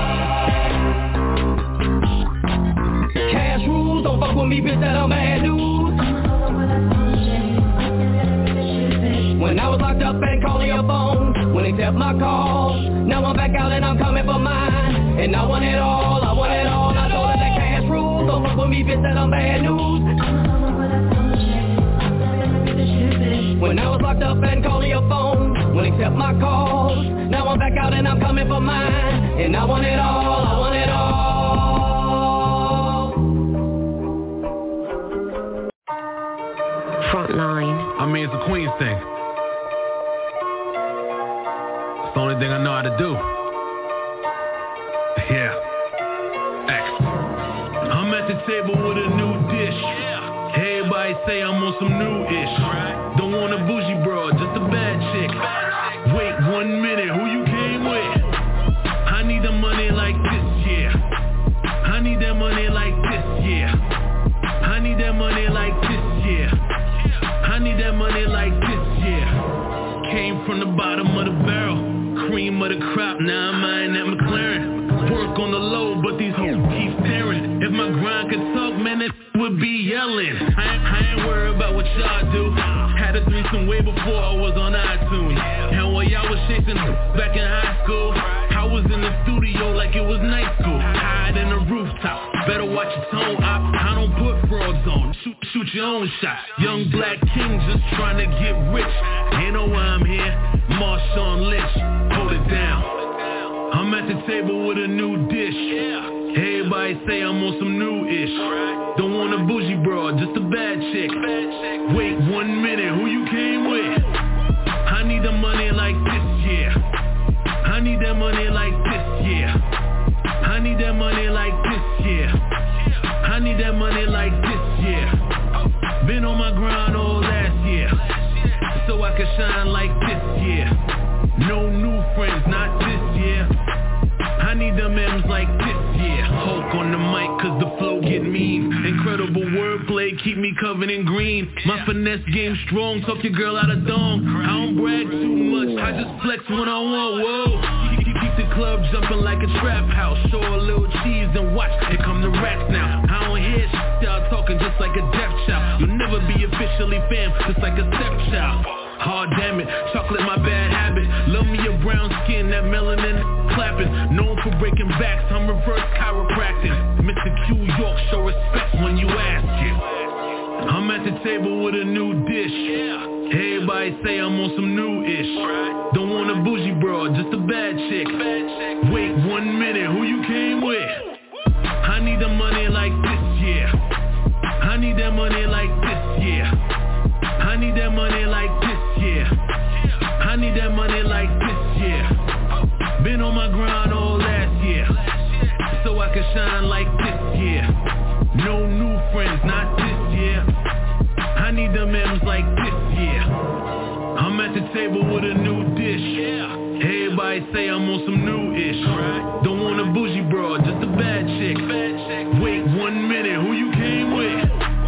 Cash rules, don't fuck with me, bitch, that I'm bad news. When I was locked up and calling your phone, wouldn't accept my calls. Now I'm back out and I'm coming for mine. And I want it all, I want it all. I know that that cash rules, don't fuck with me, bitch, that I'm bad news. When I was locked up and calling your phone, wouldn't accept my calls. Now I'm back out and I'm coming for mine. And I want it all, I want it all. Frontline. I mean, it's a Queens thing. It's the only thing I know how to do. Yeah. X. I'm at the table with a new dish. Everybody say I'm on some new ish. Don't want a bougie broad, just a bad chick. Wait one minute, who you came with? I need the money like this, yeah. I need that money like this, yeah. I need that money like this, yeah. I need that money like this, yeah. Came from the bottom of the barrel, cream of the crop, now I'm eyeing that McLaren. Work on the low, but these hoes keep staring. If my grind could talk, man, that would be yelling. I ain't, I ain't worried about what y'all do. Had Had a threesome way before I was on iTunes. And while y'all was chasing back in high school, I was in the studio like it was night school. Hide in the rooftop, better watch your tone. I, I don't put frauds on, shoot, shoot your own shot. Young black king just trying to get rich. Ain't know why I'm here, Marshawn Lynch, hold it down. I'm at the table with a new dish. Everybody say I'm on some new-ish. Don't want a bougie broad, just a bad chick. Wait one minute, who you came with? I need the money like this, yeah. I need that money like this, yeah. I need that money like this, yeah. I need that money like this, yeah. Been on my grind all last year, so I can shine like this, yeah. No new friends, not this year. I need them M's like this, yeah. Hulk on the mic cause the flow get mean. Incredible wordplay, keep me covered in green. My finesse game strong, talk your girl out of dong. I don't brag too much, I just flex when I want, whoa. Keep, keep the club jumping like a trap house. Show a little cheese and watch, here come the rats now. I don't hear shit, y'all talking just like a deaf child. You'll never be officially fam, just like a stepchild. Hard damn it, chocolate my bad habit. Love me a brown skin, that melanin clapping. Known for breaking backs, I'm reverse chiropractic. Mister Q York, show respect when you ask it. I'm at the table with a new dish. Everybody say I'm on some new-ish. Don't want a bougie broad, just a bad chick. Wait one minute, who you came with? I need the money like this, yeah. I need that money like this, yeah. I need that money like this, yeah. I need that money like this, yeah. Been on my grind all last year, so I can shine like this, yeah. No new friends, not this year. I need them M's like this, yeah. I'm at the table with a new dish. Everybody say I'm on some new-ish. Don't want a bougie broad, just a bad chick. Wait one minute, who you came with?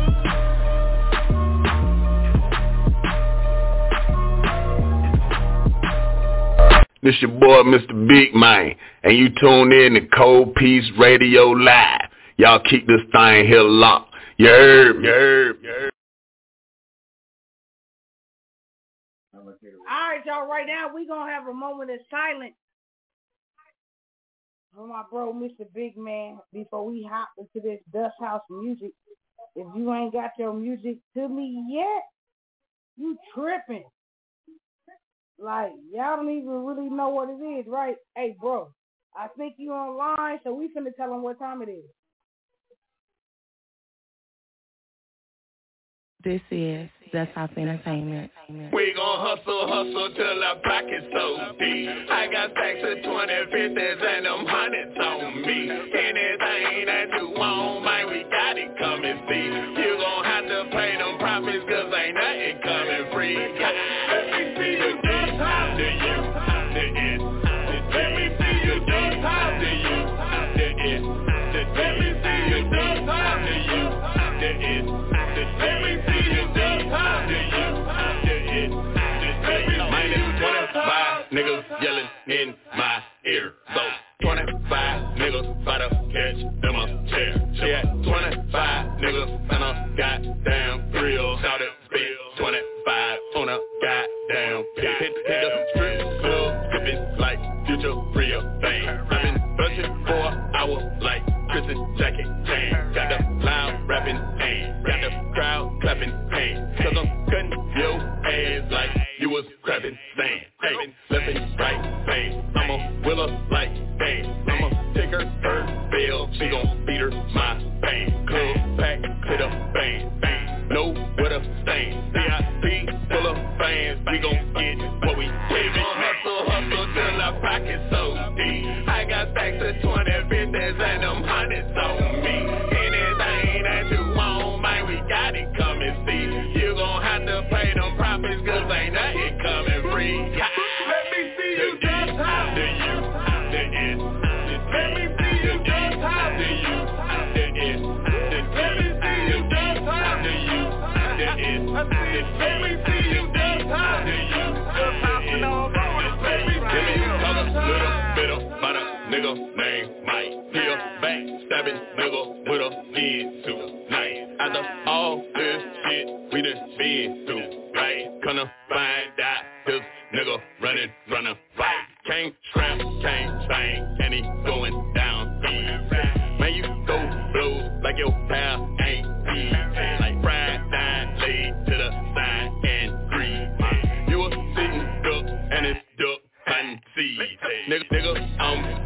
This your boy, Mister Big Man, and you tune in to Cold Peace Radio Live. Y'all keep this thing here locked. You heard me? You heard me? You heard me? All right, y'all, right now we going to have a moment of silence for my bro, Mister Big Man, before we hop into this Dust House music. If you ain't got your music to me yet, you tripping. Like, y'all don't even really know what it is, right? Hey, bro, I think you online, so we finna tell them what time it is. This is Dust House Entertainment. We gon' hustle, hustle till our pockets so deep. I got stacks of twenty, fifties and them hundreds on me. Anything that you want, man, we got it, come and see. You gon' have to pay them profits, cause ain't nothing coming free. Let me see you dance how to you, the it. Let me see you dance how to you, the it. Let me see you dance how to you, the it. Let me see you dance how to you, the it. Minus twenty-five niggas yelling in my ear. So twenty-five niggas bout to catch them a chair. She had twenty-five niggas and a goddamn grill. Shout it, bitch. twenty-five on a goddamn pit. Hit, hit the strip club, sipping like future real thing. I've been searching for an hour like Chris and Jackie Chan. Got the loud rapping aim, got the crowd clapping pain. Cause I'm cutting your ass like you was crabbing sand. Hey, left and right bang, I'm a willer like bang. I'ma take her, her bill, she gon' beat her my bang. Club pack to the bang, bang, know where to stain. V I P full of fans, we gon' get what we pay. Hustle, hustle till our pockets so deep. I got stacks of twenty, fifties and them hundreds on me. Anything that you want, man, we got it, come and see. You gon' have to pay them profits, cause ain't nothing coming free. Let me see you dance how to you, the it. Let me see you dance how to you, the it. Let me see you dance how to you, the it. Let me see you dance how to you, the it. Let me talk a little bit about a nigga named Mike. He a backstabbing nigga with a thin suit. Nice. After all this shit we done been through, right?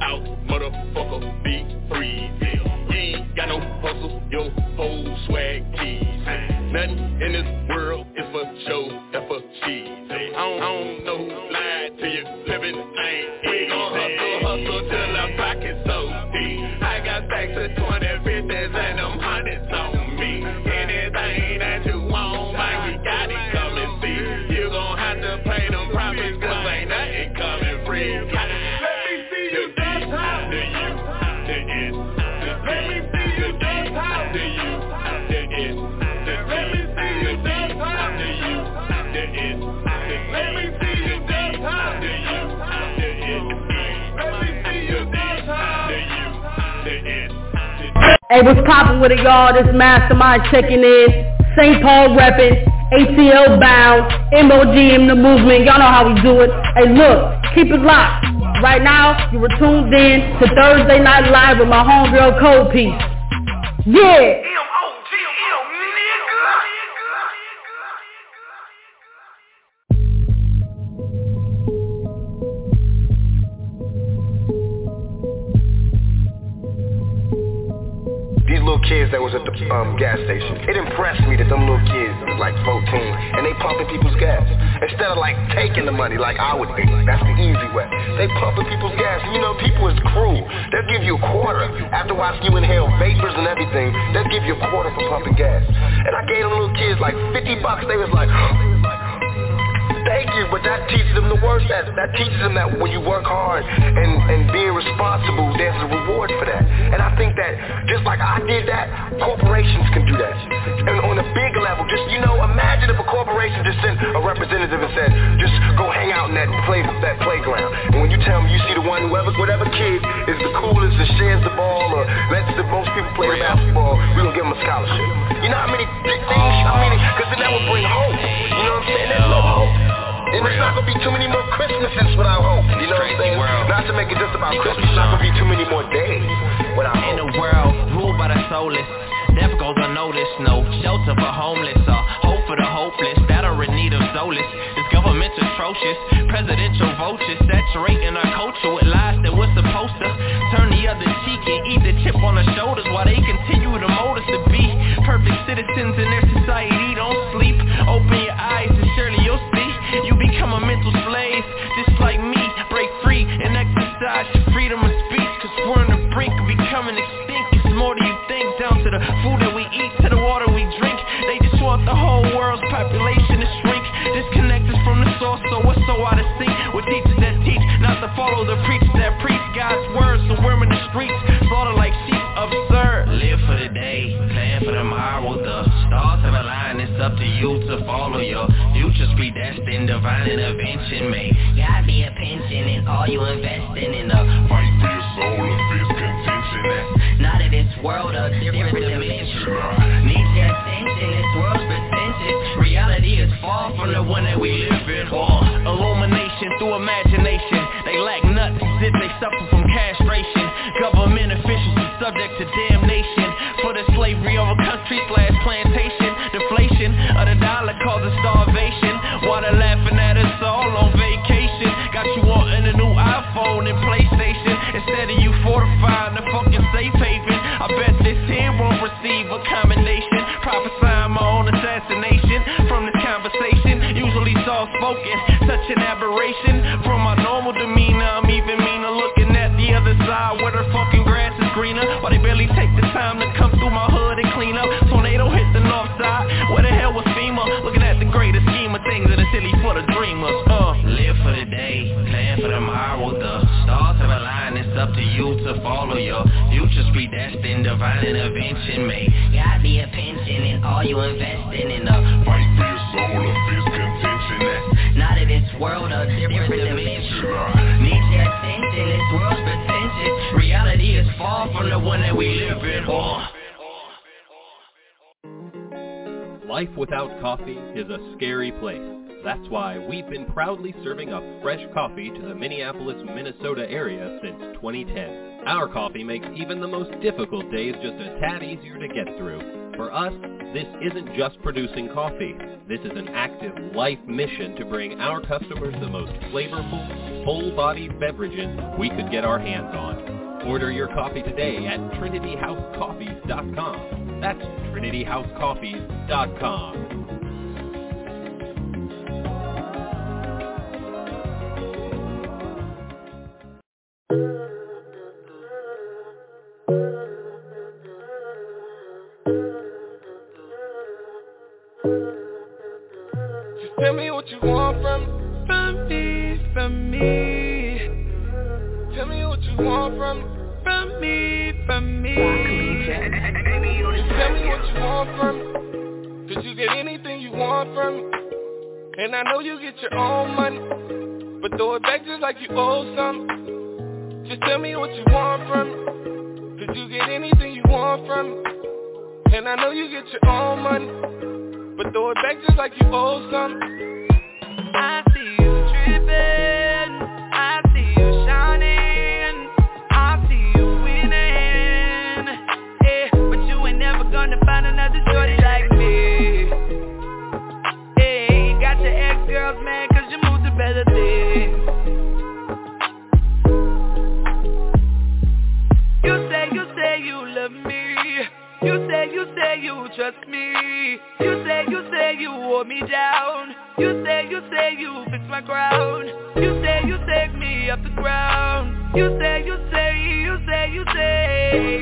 out, motherfucker, be free. You ain't got no hustle, your whole swag keys. Nothing in this world is for show, that's for cheese. I don't, I don't know who lied to you, living ain't we gon' hustle, hustle till our pockets so deep. I got stacks of twenty, fifties and them hundreds on me. Anything that you want, man, we got it, come and see. You gon' have to pay them profits, cause ain't nothing coming free. Let me see you dance high. The you, the it, the let me see you dance high. The you, the it, the let me see you dance high. The you, the it, the let me see you dance high. The you, the it, let me see you dance high. The you, the it. Hey, what's poppin' with it, y'all? This Mastermind checking in. Saint Paul reppin', A T L bound, M O G in the movement. Y'all know how we do it. Hey, look, keep it locked. Right now, you were tuned in to Thursday Night Live with my homegirl Cold Piece. Yeah! These little kids that was at the um, gas station, it impressed me that them little kids was like fourteen and they pumping people's gas. Instead of like taking the money like I would think, that's the easy way. They pumping people's gas. And you know, people is cruel. They'll give you a quarter after watching you inhale vapors and everything. They'll give you a quarter for pumping gas. And I gave them little kids like fifty bucks. They was like, thank you, but that teaches them the worst. That that teaches them that when you work hard and, and being responsible, there's a reward for that. And I think that just like I did that, corporations can do that. And on a big level, just, you know, imagine if a corporation just sent a representative and said, just go hang out in that play that playground. And when you tell them you see the one, whoever, whatever kid is the coolest and shares the ball or lets the most people play the basketball, we're going to give them a scholarship. You know how many things, I mean, because then that would bring hope. You know what I'm saying? There's no hope. And there's not going to be too many more Christmases without hope. You know what I'm saying? World. Not to make it just about Christmas, not going to be too many more days without hope. In a world ruled by the soulless, death goes unnoticed. No shelter for homeless or hope for the hopeless that are in need of solace. This government's atrocious. Presidential vultures saturating our culture with lies that we're supposed to turn the other cheek and eat the chip on our shoulders while they continue to mold us to be perfect citizens in their society. Don't sleep. Open your eyes and surely you'll see. You become a mental slave, just like me. Break free and exercise your freedom of speech, cause we're on the brink of becoming extinct. It's more than you think, down to the food that we eat, to the water we drink. They just want the whole world's population to shrink. Disconnect us from the source, so we're so out of sync with teachers that teach not to follow the preachers that preach God's words. So we're in the streets, slaughtered like sheep, absurd. Live for the day, plan for tomorrow. The stars have aligned, it's up to you to follow your future's predestined. Divine intervention may God be a pension in all you investing in a fight for your soul of this contention that's not of this world, a different dimension. Needs your attention, this world's pretentious. Reality is far from the one that we live in. Or illumination through imagination. They lack nuts as if they suffer from castration. Government officials are subject to damnation for the slavery of a country slash plantation. Deflation of the dollar causes starvation. While they're laughing at us all on vacation. Got you wanting a new iPhone and PlayStation instead of you fortifying the fucking safe haven. I bet this here won't receive a commendation. Prophesying my own assassination from this conversation. Usually soft spoken, such an aberration. From my normal demeanor, I'm even meaner. Looking at the other side where the fucking grass is greener. While they barely take the time to come through my hood and clean up. Tornado hit the north side. Where the hell was FEMA? Looking at the greater scheme of things that are silly for the dreamers. Uh. Live for the day, plan for tomorrow. The stars have aligned, it's up to you to follow your future's predestined. Divine intervention may God be a pension in all you investing in a fight for your soul of this contention that's not of this world, a different dimension. Needs your attention, this world's pretentious. Reality is far from the one that we live in. Oh. Life without coffee is a scary place. That's why we've been proudly serving up fresh coffee to the Minneapolis, Minnesota area since twenty ten. Our coffee makes even the most difficult days just a tad easier to get through. For us, this isn't just producing coffee. This is an active life mission to bring our customers the most flavorful, full-bodied beverages we could get our hands on. Order your coffee today at trinity house coffees dot com. That's trinity house coffees dot com. Tell me what you want from, from me, from me. Tell me what you want from, from me, from me. Just tell me what you want from, cause you get anything you want from. And I know you get your own money, but throw it back just like you owe some. Just tell me what you want from, cause you get anything you want from. And I know you get your own money, but throw it back just like you owe some. I see you tripping, I see you shining, I see you winning, yeah, but you ain't never gonna find another shorty like me. Yeah, you got your ex-girls mad cause you moved to better things. You say, you say you love me, you say, you say you trust me, you say, you say you hold me down, you say, you say you fix my crown, you say, you take me up the ground, you say, you say, you say, you say,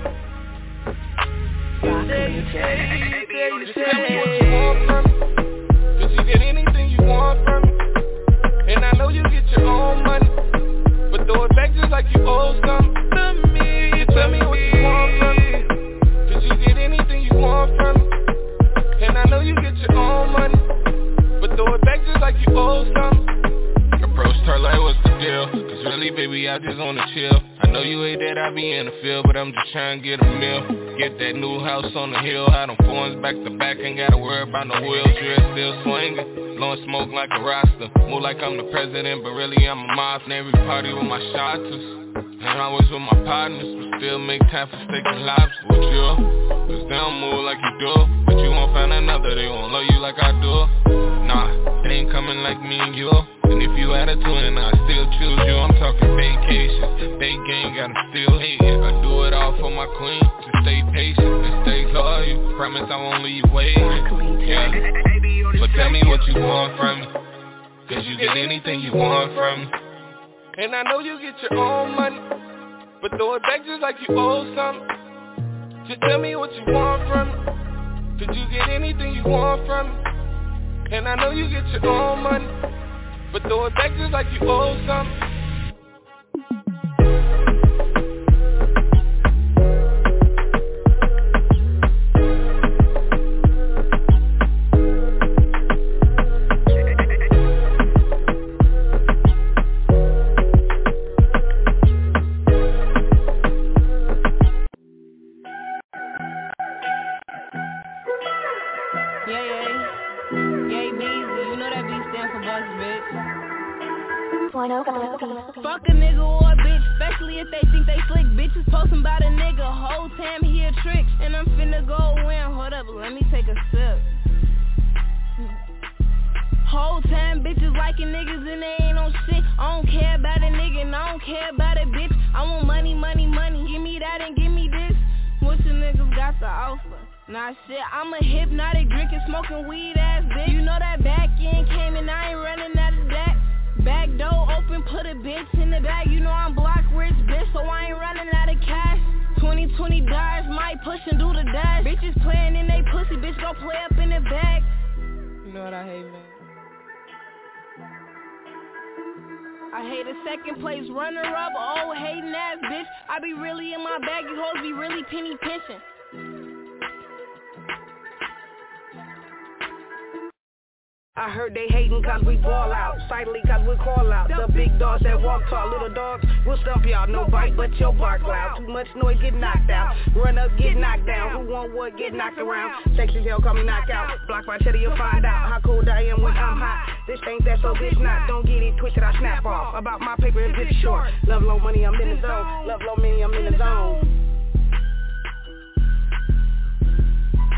you say, you say, you say, you say, tell me what you want from me, cause you get anything you want from me, and I know you get your own money, but throw it back just like you owe some. From me, you tell me what you want from me, cause you get anything you want from me, and I know you get your own money, but throw it back just like you owe some. Approached her like what's the deal, cause really baby I just wanna chill. I know you hate that I be in the field, but I'm just trying to get a meal. Get that new house on the hill, had them phones back to back, ain't gotta worry about no wheels, dress still swinging. Blowing smoke like a roster, move like I'm the president, but really I'm a mob. And every party with my shotters, and I was with my partners, but still make time for steak and lobster with you. Cause they don't move like you do, but you won't find another, they won't love you like I do. Nah, they ain't coming like me and you. And if you had a twin, I still choose you. I'm talking vacation, they gang got them still hating. I do it all for my queen, just stay patient and stay loyal. Promise I won't leave waiting, yeah. But tell me what you want from me, cause you get anything you want from me, and I know you get your own money, but throw it back just like you owe some. Just tell me what you want from me, cause you get anything you want from me, and I know you get your own money, but throw it back just like you owe some. Fuck a nigga or a bitch, especially if they think they slick. Bitches posting about a nigga, whole time he a trick. And I'm finna go in, hold up, let me take a sip. Whole time bitches liking niggas and they ain't on shit. I don't care about a nigga and I don't care about a bitch. I want money, money, money, give me that and give me this. What you niggas got to offer? Nah shit, I'm a hypnotic, drinking, smoking weed ass bitch. You know that back end came and I ain't running out of that. Back door open, put a bitch in the bag. You know I'm block rich, bitch, so I ain't running out of cash. twenty twenty dollars, might push and do the dash. Bitches playing in they pussy, bitch, go play up in the bag. You know what I hate, man? I hate a second place runner up, old hating ass bitch. I be really in my bag, you hoes be really penny pinching. I heard they hating cause we ball out, silently cause we call out. The big dogs that walk tall, little dogs will stump y'all. No bite but your bark loud. Too much noise get knocked out. Run up, get knocked down. Who want what, get knocked around. Sexy hell, call me knockout. Block my cheddar, you'll find out how cold I am when I'm hot. This ain't that, so bitch not. Don't get it twisted, I snap off. About my paper, it's pretty short. Love low money, I'm in the zone. Love low money, I'm in the zone.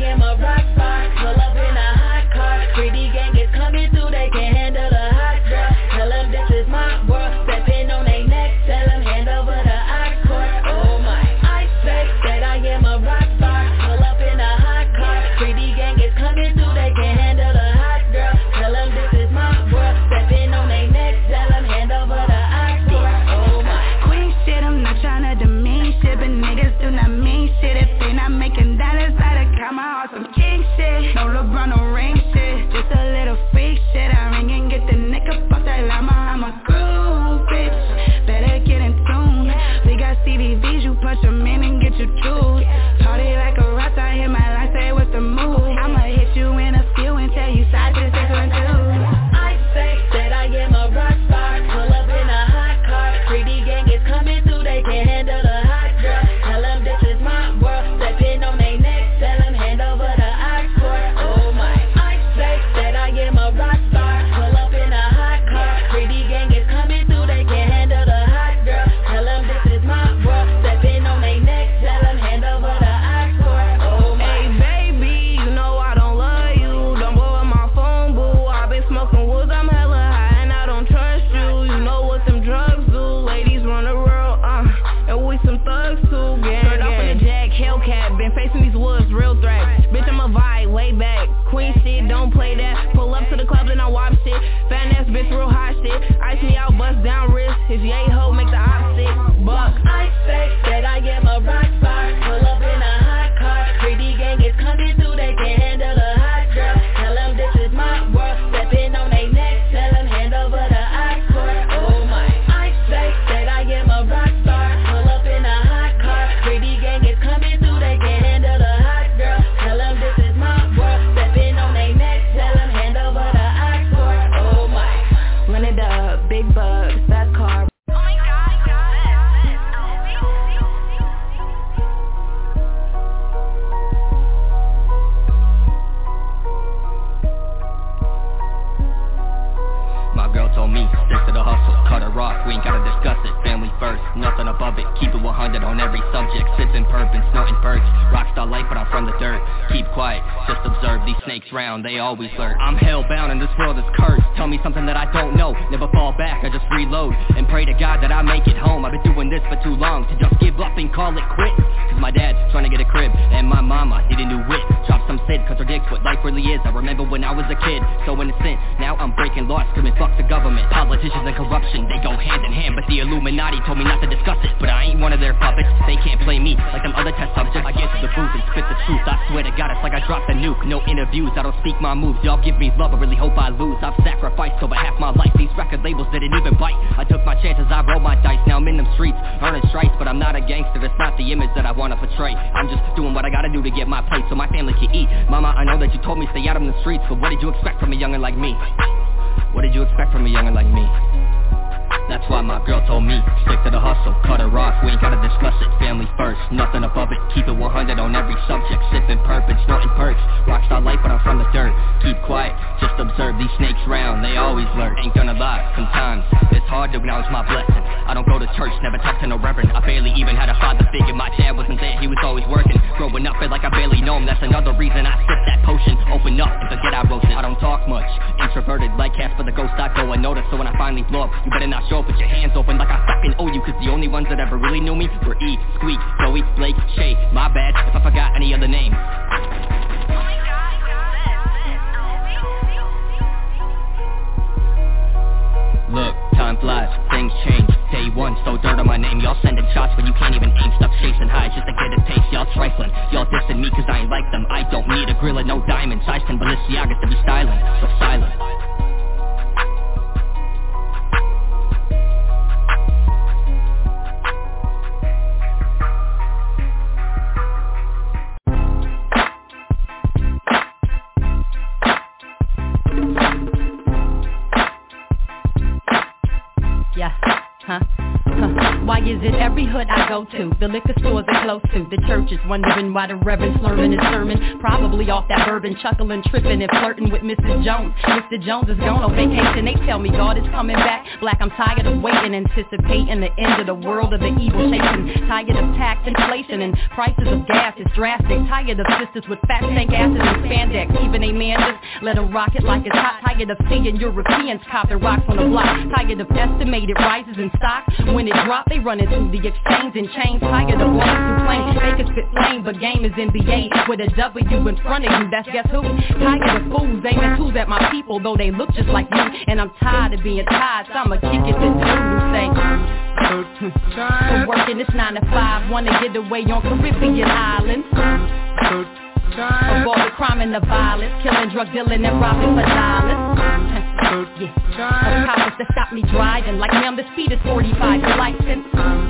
am a rock star. Pull up in a hot car. Pretty gang is coming through, they can't handle the hot girl. Tell them this is my world. Stepping on their neck, tell them hand over the ox court. Oh my, I say that I am a rock star. Pull up in a hot car. Pretty gang is coming through, they can't handle the hot girl. Tell them this is my world. Stepping on their neck, tell them hand over the ox court. Oh my. Queen shit, I'm not tryna demean shit, but niggas do not mean shit. If they not making dollars, I count my heart some king shit. No LeBron, no ring shit, just a little freak shit. I ring and get the nigga off that llama. I'm a groove, bitch. Better get in tune. We got C V Vs, you punch them in and get you juice. Party like a rock, I hear my line, say what's the move. I'ma hit you in a few and tell you side to six and two. I say that I am a rock star. Pull up in a hot car. Pretty gang is coming through, they can't handle the hot girl. Tell them this is my world. Stepping on their neck, tell them hand over the ox court. Oh my, I say that I am a rock star. Pull up in a hot car. Pretty gang is coming through, they can't handle the hot girl. Tell them this is my world. Stepping on their neck, tell them hand over the ox court. Oh my. Hey baby, you know I don't love you. Don't blow up my phone, boo. I've been smoking woods, I'm hella high and I don't trust you. You know what them drugs do. Ladies run the world, uh, and we some thugs too. Gang, Turned off in the Jack Hellcat, been facing these woods, real threats. Bitch, I'm a vibe, way back. Queen shit, don't play that. Pull up to the club and I watch shit. Fat ass bitch, real hot shit. Ice me out, bust down wrist. If you ain't hoe, make the opposite. Buck. I say that I am a rock star. Pull up in a hot car. Pretty gang is coming through, they can't handle the hot girl. Tell them this is my world. Stepping on their neck, tell them hand over the ox court. Oh my, I say that I am a rock star. Pull up in a hot car. Pretty gang is coming through, they can't handle the hot girl. Tell them this is my world. Stepping on their neck, tell them hand over the ox court. Oh my. Run it up, big bucks, fast car. My girl told me, stick to the hustle, cut her off, we ain't gotta discuss it. Family first, nothing above it, keep it one hundred on every subject. Sipping purpin, snorting perks, rockstar life but I'm from the dirt. Keep quiet, just observe these snakes round, they always lurk. I'm hellbound and this world is cursed, tell me something that I don't know. Never fall back, I just reload, and pray to God that I make it home. I've been doing this for too long, to just give up and call it quits. Cause my dad's trying to get a crib, and my mama need a new whip. Drop some Sid, contradicts what life really is. I remember when I was a kid, so innocent. Now I'm breaking laws, screaming fuck the government. Politicians and corruption, they go hand in hand, but the Illuminati told me not to discuss it. But I ain't one of their puppets, they can't play me like them other test subjects. I get to the booth and spit the truth, I swear to God it's like I dropped a nuke. No interviews, I don't speak my moves, y'all give me love, I really hope I lose. I've sacrificed over half my life, these record labels didn't even bite. I took my chances, I rolled my dice, now I'm in them streets, earning stripes. But I'm not a gangster, that's not the image that I wanna portray. I'm just doing what I gotta do to get my plate so my family can eat. Mama, I know that you told me stay out of the streets, but what did you expect from a youngin' like me? What did you expect from a youngin' like me? That's why my girl told me, stick to the hustle, cut her off, we ain't gotta discuss it. Family first, nothing above it, keep it one hundred on every subject. Sipping purpin, snorting perks, rockstar life but I'm from the dirt. Keep quiet, just observe these snakes round, they always lurk. Ain't gonna lie, sometimes it's hard to acknowledge my blessing. I don't go to church, never talk to no reverend. I barely even had a father figure, my dad wasn't there, he was always working. Growing up, felt like I barely know him, that's another reason I sip that potion. Open up and forget I wrote it. I don't talk much, introverted like Casper the Ghost, I go unnoticed. So when I finally blow up, you better not show up with your hands open like I fucking owe you. Cause the only ones that ever really knew me were E, Squeak, Joey, Blake, Shay. My bad if I forgot any other names. Look, time flies, things change. Day one, so dirt on my name. Y'all sending shots when you can't even aim. Stop chasing highs just to get a taste. Y'all trifling, y'all dissing me cause I ain't like them. I don't need a grill and no diamonds. I send Balenciagas to be styling, so silent. is in every hood I go to. The liquor stores are close to. The churches wondering why the reverend's slurring his sermon. Probably off that bourbon, chuckling, tripping, and flirting with Missus Jones. Mister Jones is gone on vacation. They tell me God is coming back. Black, I'm tired of waiting, anticipating the end of the world of the evil chasing. Tired of tax inflation and prices of gas is drastic. Tired of sisters with fat stank asses and spandex. Even a man just let them rock it like it's hot. Tired of seeing Europeans copping rocks on the block. Tired of estimated rises in stock. When it drop, they run into the exchange and change. Tired of lanes who claim they can spit flame, but game is N B A with a W in front of you. That's guess who? Tired of fools aiming tools at my people, though they look just like you. And I'm tired of being tired, so I'ma kick it to two who say for working this nine to five, wanna get away on Caribbean islands. Of all the crime and the violence, killing, drug dealing, and robbing for dollars. Yeah, of cops that stop me driving, like me I'm the speed is forty-five, your license.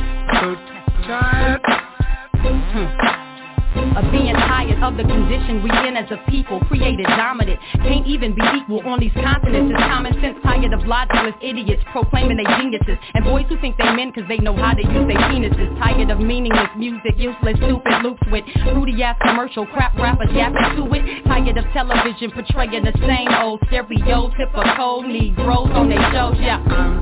Hmm. Of being tired of the condition we in as a people, created dominant, can't even be equal on these continents. It's common sense, tired of logicless idiots proclaiming they geniuses, and boys who think they men cause they know how to use their penises. Tired of meaningless music, useless stupid loops with fruity ass commercial crap rappers yapping to it. Tired of television portraying the same old stereotypical Negroes on their shows, yeah.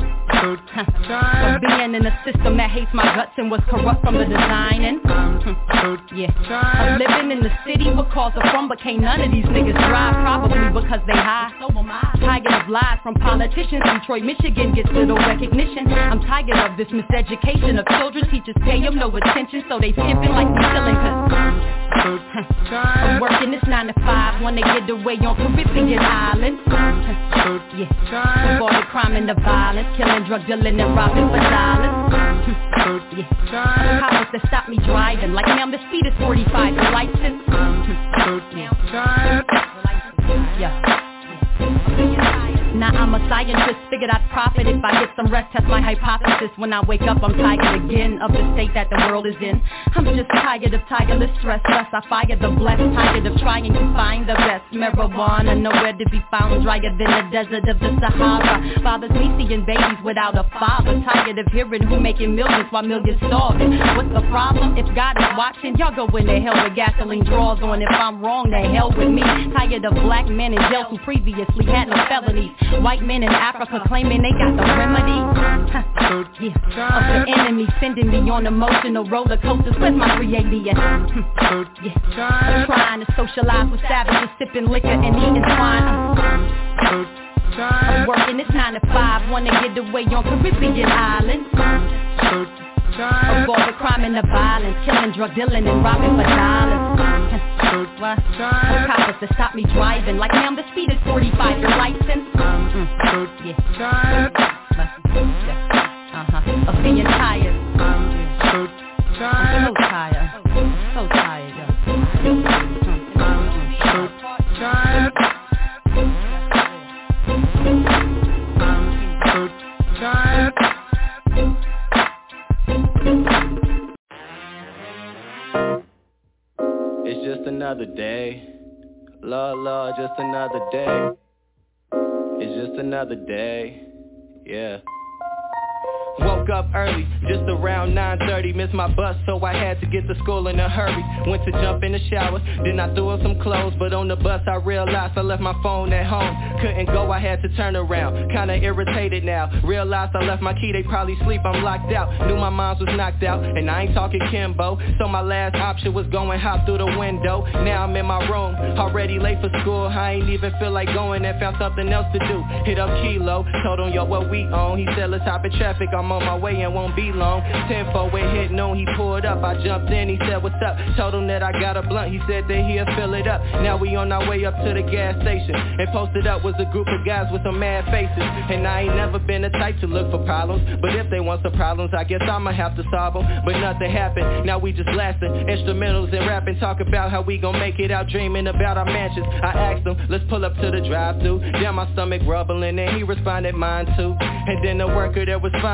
Of being in a system that hates my guts and was corrupt from the designing. Yeah. Of living in the city because of from, but can't none of these niggas drive, probably because they high. Tired of lies from politicians. Detroit, Michigan gets little recognition. I'm tired of this miseducation of children. Teachers pay them no attention, so they skipping like we chillin' cause I'm working this nine to five, wanna get away on Caribbean islands. Yeah, with all the crime and the violence, killing, drug dealing, and robbing for dollars. Yeah, cops that stop me driving, like me I'm the speed is forty-five, the license. Yeah. Now I'm a scientist, figured I'd profit if I get some rest, test my hypothesis. When I wake up I'm tired again of the state that the world is in. I'm just tired of tireless stress, thus I fire the blessed. Tired of trying to find the best marijuana, nowhere to be found, drier than the desert of the Sahara. Bothers me seeing babies without a father. Tired of hearing who making millions while millions starving. What's the problem? If God is watching, y'all go in the hell with gasoline draws on. If I'm wrong, the hell with me. Tired of black men in jail who previously had no felonies. White men in Africa claiming they got the remedy. Huh. Yeah. Of the enemy sending me on emotional roller coasters. Where's my three eighty at? Huh. Yeah. Trying to socialize with savages, sipping liquor and eating swine. I'm working this nine to five, wanna get away on Caribbean islands. Of all the crime and the violence, killing, drug dealing, and robbing for dollars. What? Cops that stop me driving, like me I'm the speed is forty-five, your license. Mm. Yeah. Uh-huh. Of being tired. I'm so tired. So tired, yo. Tired. Tired. It's just another day. Lord, Lord, just another day. It's just another day. Yeah. Woke up early, just around nine thirty. Missed my bus, so I had to get to school in a hurry. Went to jump in the shower, then I threw on some clothes. But on the bus I realized I left my phone at home. Couldn't go, I had to turn around. Kinda irritated now. Realized I left my key, they probably sleep, I'm locked out. Knew my mom's was knocked out, and I ain't talking Kimbo. So my last option was going hop through the window. Now I'm in my room, already late for school. I ain't even feel like going and found something else to do. Hit up Kilo, told him yo what we on. He said let's hop in traffic, I'm on my way and won't be long. ten four it hit noon, he pulled up, I jumped in, he said what's up. Told him that I got a blunt, he said that he'll fill it up. Now we on our way up to the gas station, and posted up was a group of guys with some mad faces. And I ain't never been the type to look for problems, but if they want some problems I guess I'ma have to solve them. But nothing happened, now we just blasting instrumentals and rapping, talk about how we gon' make it out, dreaming about our mansions. I asked him, let's pull up to the drive-thru. Damn, my stomach rumbling, and he responded mine too. And then the worker there was fine, I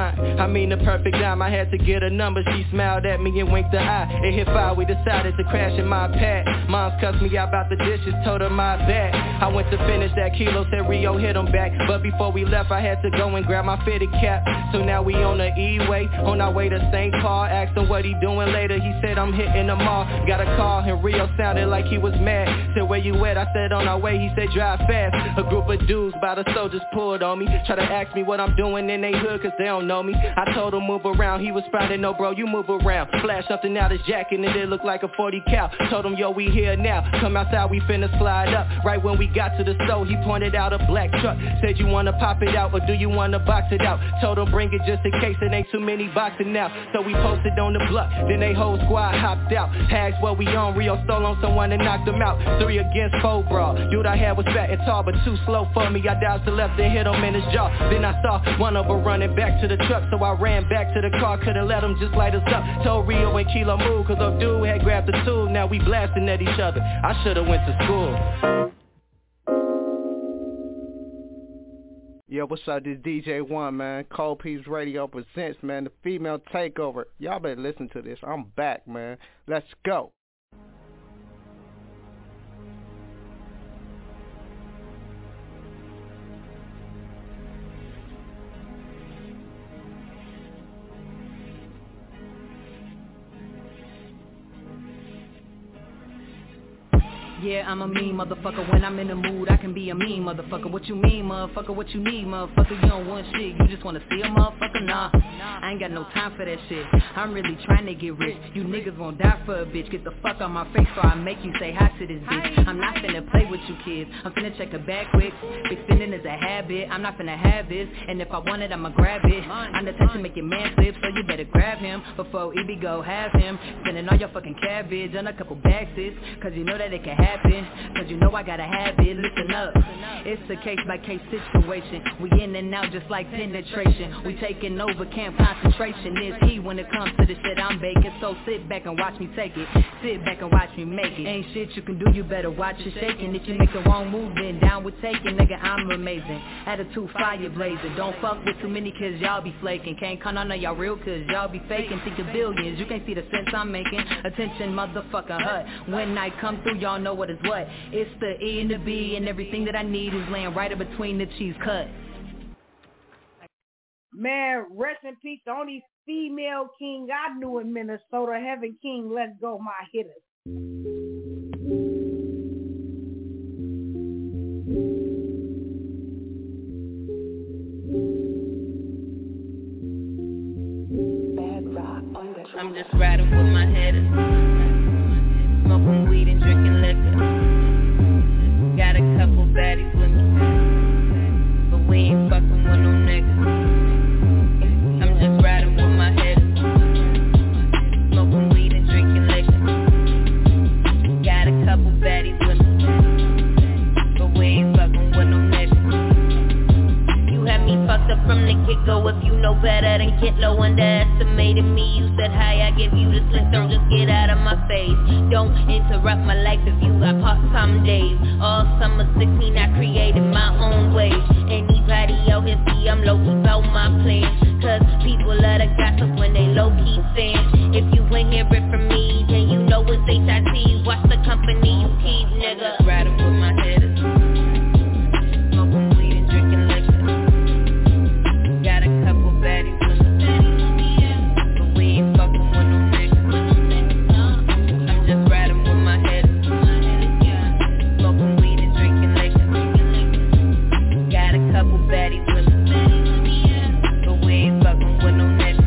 I mean the perfect dime, I had to get a number. She smiled at me and winked her eye. It hit fire, we decided to crash in my pad. Mom's cussed me out about the dishes, told her my bad. I went to finish that kilo, said Rio hit him back. But before we left, I had to go and grab my fitted cap. So now we on the E-way, on our way to Saint Paul. Asked him what he doing later, he said I'm hitting the mall. Got a call and Rio sounded like he was mad. Said where you at, I said on our way, he said drive fast. A group of dudes by the soldiers pulled on me. Try to ask me what I'm doing in they hood cause they don't know me. I told him move around, he was sprouting, no bro, you move around. Flash something out his jacket and it looked like a forty cal. Told him yo we here now, come outside we finna slide up. Right when we got to the store, he pointed out a black truck. Said you wanna pop it out or do you wanna box it out? Told him bring it just in case it ain't too many boxing now. So we posted on the block, then they whole squad hopped out. Asked what we on, Rio stole on someone and knocked him out. Three against four brawl. Dude I had was fat and tall but too slow for me. I dodged to the left and hit him in his jaw. Then I saw one of them running back to the truck, so I ran back to the car. Couldn't let him just light us up. Told Rio and Kilo move cause the dude had grabbed the tool. Now we blasting at each other. I should've went to school. Yo, what's up? This D J one, man. Cold Peace Radio presents, man, the female takeover. Y'all better listen to this. I'm back, man. Let's go. Yeah, I'm a mean motherfucker. When I'm in the mood, I can be a mean motherfucker. What you mean, motherfucker? What you need, motherfucker? You don't want shit, you just wanna see a motherfucker? Nah, I ain't got no time for that shit. I'm really trying to get rich. You niggas won't die for a bitch. Get the fuck on my face or I make you say hi to this bitch. I'm not finna play with you kids. I'm finna check a bag quick. Big spending is a habit. I'm not finna have this. And if I want it, I'ma grab it. I'm the type to make your man flip, so you better grab him before E B go have him. Spending all your fucking cabbage on a couple bags, sis. Cause you know that it can happen. Cause you know I gotta have it, listen up. It's a case by case situation. We in and out just like penetration. We taking over, camp concentration is key when it comes to the shit I'm baking. So sit back and watch me take it. Sit back and watch me make it. Ain't shit you can do, you better watch it shaking. If you make the wrong move, then down with taking. Nigga, I'm amazing. Attitude fire blazing. Don't fuck with too many cause y'all be flaking. Can't count on y'all real cause y'all be faking. Think of billions, you can't see the sense I'm making. Attention motherfucker hut. When I come through, y'all know what is what. It's the E and the B and everything that I need is laying right in between the cheese cut. Man, rest in peace. The only female king I knew in Minnesota, Heaven King, let's go my hitters. I'm just riding with my hitters. Smoking weed and drinking liquor. Got a couple baddies with me, but we ain't fucking with no niggas. I'm just riding with my hitters. Smoking weed and drinking liquor. Got a couple baddies with me, but we ain't fucking with no niggas. You had me fucked up from the get-go. If you know better than get low, underestimated me. You said hi, I give you the slick, don't just get out of my face. Don't interrupt my life if you got part-time days. All summer sixteen, I created my own wage. Anybody out here see I'm low-key about my plan. Cause people love to gossip when they low-key saying. If you ain't hear it from me, then you know it's H I T. Watch the company you keep, nigga. I'm riding with my hitters. Smoking weed and drinking liquor. Got a couple baddies with me, but we ain't fucking with no niggas. I'm just riding with my hitters. Smoking weed and drinking liquor. Got a couple baddies with me, but we ain't fucking with no niggas.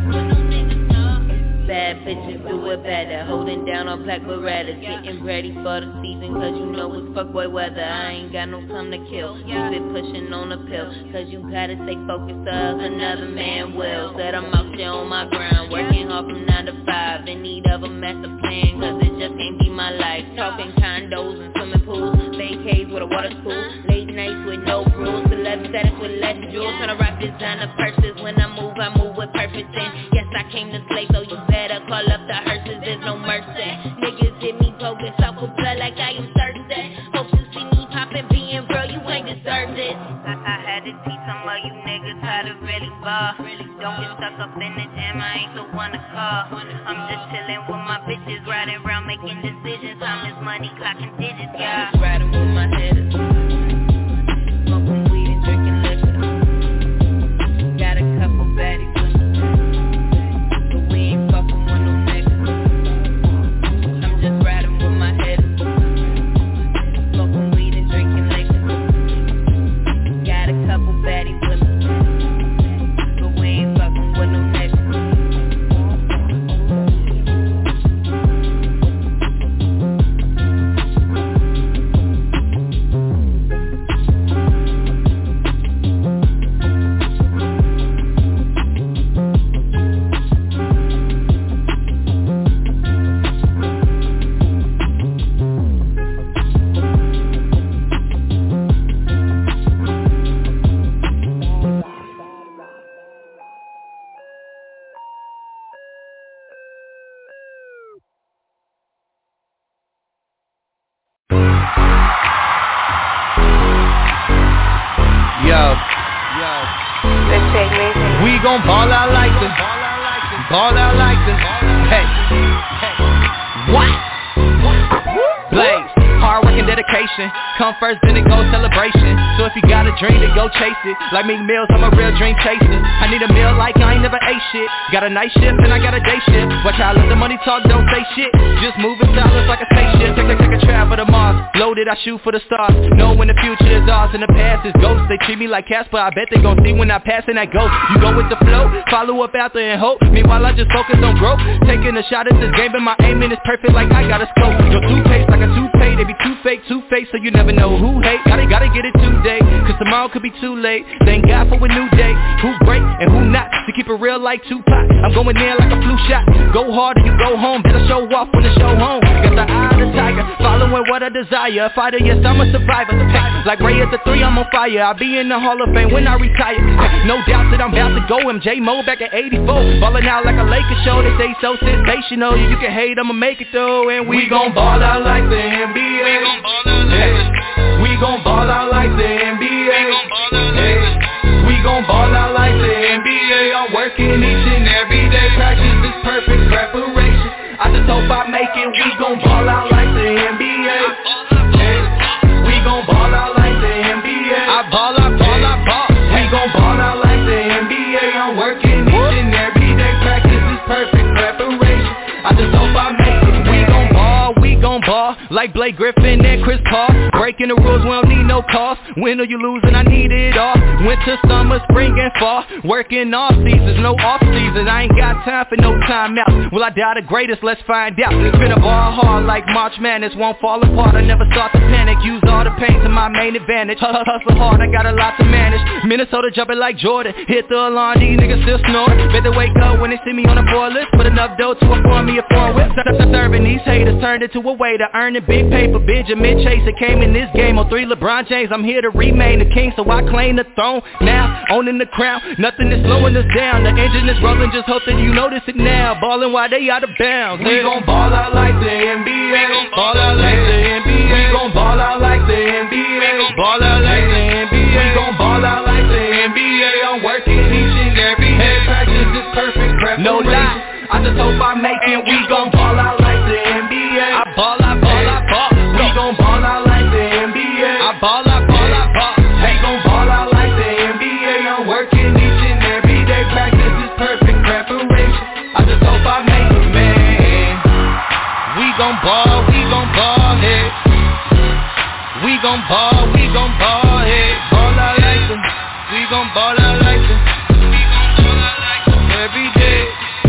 Bad bitches do it better. Holding down on black Berettas. Getting ready for the season cause you know it's fuckboy weather. I ain't got no time to kill. You been pushing on a pill cause you gotta stay focused or another man will. Said I'm out there on my grind, working hard from nine to five. In need of a master plan cause it just can't be my life. Talking condos and swimming pools, vacays with a water school, late nights with no rules, celeb status with less jewels. Tryna rock designer purses. When I move, I move with purpose. And yes, I came to slay, so you better call up the hearses. There's no mercy. Niggas hit me poking talk with blood like I am thirsty. Hope you see me poppin', being bro, you ain't deserve this. I, I had to teach some of you niggas how to really ball. far. Don't get stuck up in the gym, I ain't the one to call. I'm just chillin' with my bitches, riding around making decisions. Time is money, clocking digits, yeah. I'm just riding with my hitters, smoking weed and drinking liquor. Got a couple baddies with me, but we ain't fucking with no niggas. I'm just riding with my hitters, smoking weed and drinking liquor. Got a couple baddies with me, but we ain't fucking with no niggas. We gon' ball out like this, ball out like this, hey, hey, what? Blaze, hard work and dedication, come first then it goes celebration. So if you got a dream then go chase it, like Meek Mills, I'm a real dream chaser. I need a meal like I ain't never ate shit, got a night shift and I got a day shift. Watch how I let the money talk, don't say shit, just moving silence like a spaceship. Take, take, take a travel to Mars, loaded I shoot for the stars. Know when the future is ours and the past is ghosts. They treat me like Casper, I bet they gon' see when I pass in that ghost. You go with the flow, follow up after and hope. Meanwhile I just focus on growth, taking a shot at this game and my aiming is perfect like I got a scope. Your toothpaste like a toupee, they be too fake, too fake, so you never know who hate. Gotta, gotta get it today, cause tomorrow could be too late. Thank God for a new day, who break and who not, to keep it real like Tupac. I'm going in like a flu shot, go hard or you go home, better show off when the show home. Got the eye of the tiger, following what I desire. A fighter, yes, I'm a survivor. Like Ray at the three, I'm on fire. I'll be in the Hall of Fame when I retire. No doubt that I'm about to go. M J Mo back at eighty-four, ballin' out like a Lakers show. They say so sensational, you can hate, I'ma make it though. And we, we gon' ball out like the N B A. We gon' ball out like, yeah. We gon' ball out like the N B A. We gon' ball out like, yeah. We gon' ball out like the N B A. I'm working each and every day. Practice is perfect preparation. I just hope I make it. We gon' ball out like the N B A. Yeah. We gon' ball out like the N B A. I ball, I ball, I ball. We gon' ball out like the N B A. I'm working each and every day. Practice is perfect preparation. I just hope I make it. We gon' ball, we gon' ball like Blake Griffin and Chris Paul. Breaking the rules, we don't need no cost. Win or you lose and I need it all. Winter, summer, spring and fall. Working all seasons, no off season. I ain't got time for no timeout. Will I die the greatest? Let's find out. Spin a ball hard like March Madness. Won't fall apart, I never start to panic. Use all the pain to my main advantage. Hustle hard, I got a lot to manage. Minnesota jumping like Jordan. Hit the alarm, these niggas still snore. Better wake up when they see me on the board list. Put enough dough to afford me a foreign whip. Serving these haters, turned into a way to earn a big paper. Benjamin Chaser came in this game on three LeBron James. I'm here to remain the king, so I claim the throne. Now, owning the crown, nothing is slowing us down. The engine is rolling, just hope that you notice it now. Ballin' while they out of bounds. We gon' ball out like the N B A. We gon' ball out like the N B A. We gon' ball out like the N B A. Ball out like the N B A. We gon' ball out like the N B A. I'm working each and every day. Practice is perfect preparation. No lie. I just hope I make it. We gon' ball out like the N B A. I ball, I ball, I ball. We gon' ball out like the N B A. I ball, I ball, I ball. We gon' ball out like the N B A. I'm working each and every day. Practice is perfect preparation. I just hope I make it, man. We gon' ball, we gon' ball, hey. We gon' ball, we gon' ball, hey. Ball out like them. We gon' ball out like them. We gon' ball out like them every day.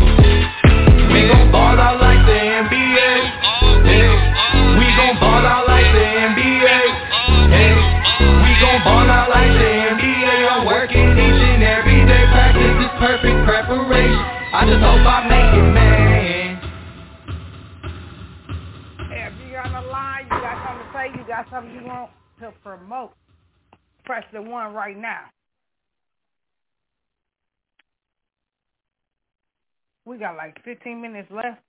We gon' ball out like the N B A. Yeah. We gon' ball out like the N B A. Yeah. We gon' ball out like the N B A. I'm working each and every day. Practice is perfect preparation. I just hope I make it, man. Hey, if you're on the line, you got something to say, you got something you want to promote, press the one right now. We got like fifteen minutes left.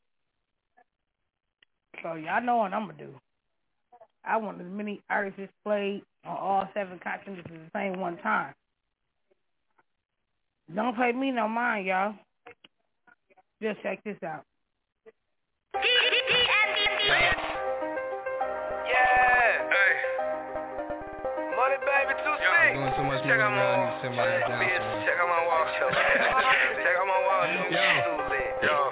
So y'all know what I'm going to do. I want as many artists played on all seven continents at the same one time. Don't pay me no mind, y'all. Just check this out. Yeah. Hey. Money baby two six. Doing so much Check out my wall. Check out my wall. Check out my wall. Yo. Yo.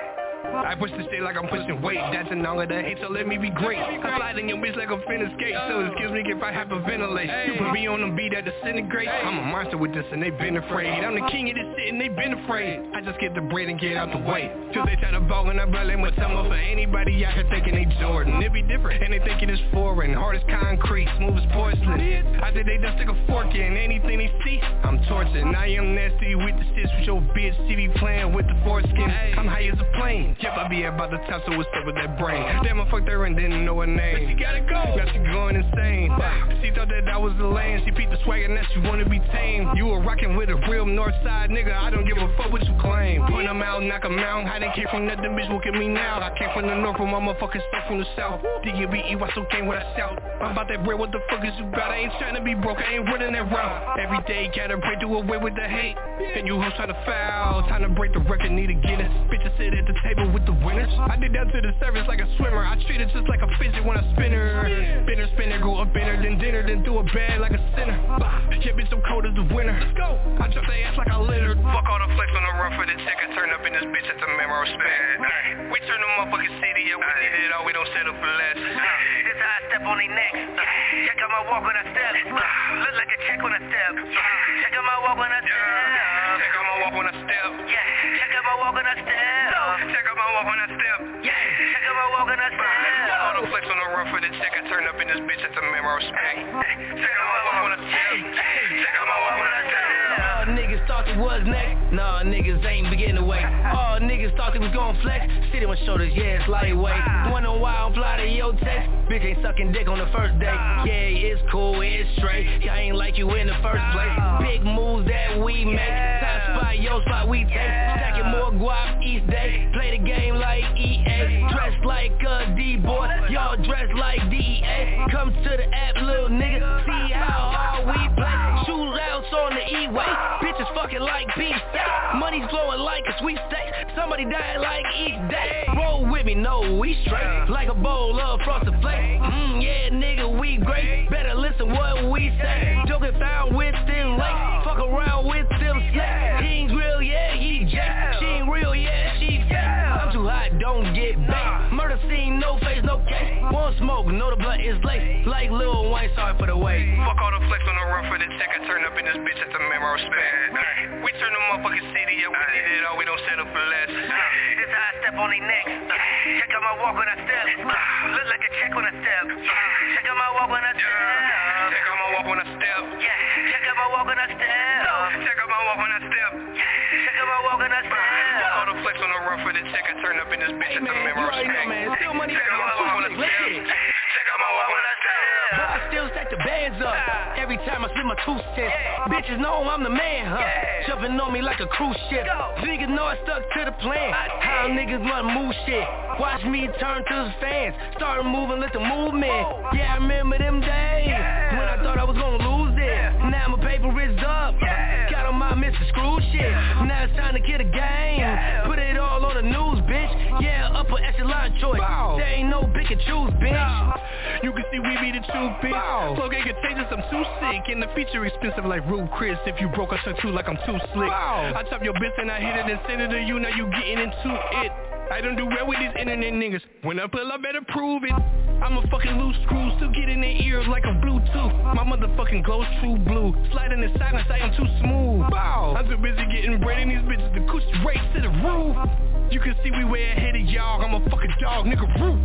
I push the shit like I'm pushing weight. That's an all of the hate, so let me be great. I slide in your bitch like a finna skate, so excuse me if I hyperventilate. You put me on the beat that disintegrate. I'm a monster with this and they been afraid. I'm the king of this shit and they been afraid. I just get the bread and get out the way. Till they try to ball and I blame with someone for anybody out here thinking they Jordan. It be different and they thinking it's foreign. Hard as concrete, smooth as porcelain. I think they just stick a fork in anything they see. I'm tortured. I am nasty with the shits with your bitch. She be playing with the foreskin. I'm high as a plane. Yep, I be about the top, so what's up with that brain? Damn, I fucked her and didn't know her name. But she gotta go. Now she going insane. She thought that I was the lane. She beat the swag and now she wanna be tame. You were rocking with a real north side nigga. I don't give a fuck what you claim. Point them out, knock them out. How they came from nothing, bitch, look at me now. I came from the north, but my motherfucking stuff from the south. D U B E, what's okay when I shout? I'm about that bread, what the fuck is you about? I ain't trying to be broke, I ain't running that route. Every day, gotta pray, do away with the hate. And you hoes try to foul. Time to break the record, need to get it. Bitches sit at the table with the winners. I did down to the service like a swimmer. I treat it just like a fidget when I spin her. Spinner, spinner, go up in her, then dinner, then do a bad like a sinner. Yeah, bitch, I'm cold as the winter. Let's go. I drop the ass like I littered. Fuck all the flex on the run for the check. I turn up in this bitch at the memo spin. We turn the motherfucking city, yeah, we did it all. We don't settle for less. It's how I step on their neck. Check out my walk when I step. Look like a check when I step. Check out my walk when I step. Check out my walk when I step. Yeah. Check out my walk when I step. Check out my walk when I step. Yeah. Check out my walk when I step. All the flex on the run for the check. I turn up in this bitch at the memo spin. Check out my walk when I step. Check out my walk when I step. All niggas thought it was next. Nah, niggas ain't beginning to wait. All niggas thought they was gon' flex. Sit on my shoulders, yeah, it's lightweight. Wanna know why I'm fly to your text? Bitch ain't sucking dick on the first date. Yeah, it's cool, it's straight. I ain't like you in the first place. Big moves that we make. Top spot, your spot we take. Stacking more guap each day. Play the game like E A. Dressed like a D-boy. Y'all dressed like D E A. Come to the app, little nigga. See how hard we play. Shootouts on the E-way. Bitches fucking like beef steak. Money's flowing like a sweepstakes. Somebody died like each day. Roll with me, no, we straight. Like a bowl of frosted flakes. Mmm, yeah, nigga, we great. Better listen what we say. Joking found with them lakes. Fuck around with them snakes. He ain't real, yeah, he jack. She ain't real, yeah, she fake. I'm too hot, don't get baked. Murder scene, no face, no case. Won't smoke, know the blunt is laced. Like Lil Wayne, sorry for the wait. Fuck all the flex on the run for the check. I turn up in this bitch at the memo spin. We turn the motherfucking city, yeah, we did it all. We don't settle for less. It's how I step on their necks. Check out my walk when I step. Look like a check when I step. Check out my walk when I step. Check out my walk when I step. Yeah. Check out my walk when I step. Check out my walk when I step. Check out my walk when I step. Fuck all the flex on the run for the check. I turn up in this bitch at the memo spin. Still money, check out my walk when I step. Check out my walk when I step. But I still stack the bands up. Every time I spit my two cents. Bitches know I'm the man, huh? Jumping on me like a cruise ship. Niggas know I stuck to the plan. How niggas wanna move shit. Watch me turn to the fans. Start moving, let the movement. Yeah, I remember them days when I thought I was gonna lose it. Now my paper is up. Got on my Mister Screw shit. Now it's time to get a game. Put it all on the news, bitch. Yeah, upper echelon choice. There ain't no pick and choose, bitch. You can see we be the truth, bitch. Plug ain't contagious, I'm too sick. And the feature expensive like Rube Chris. If you broke, I shut you like I'm too slick. I chop your bitch and I hit it and send it to you. Now you getting into it. I don't do well with these internet niggas. When I pull, I better prove it. I'm a fucking loose screw, still get in their ears like a Bluetooth. My motherfucking glow's true blue. Sliding in silence, I am too smooth. Bow. I'm too busy getting bread in these bitches. The coochie race to the roof. You can see we way ahead of y'all. I'm a fucking dog, nigga. Roof.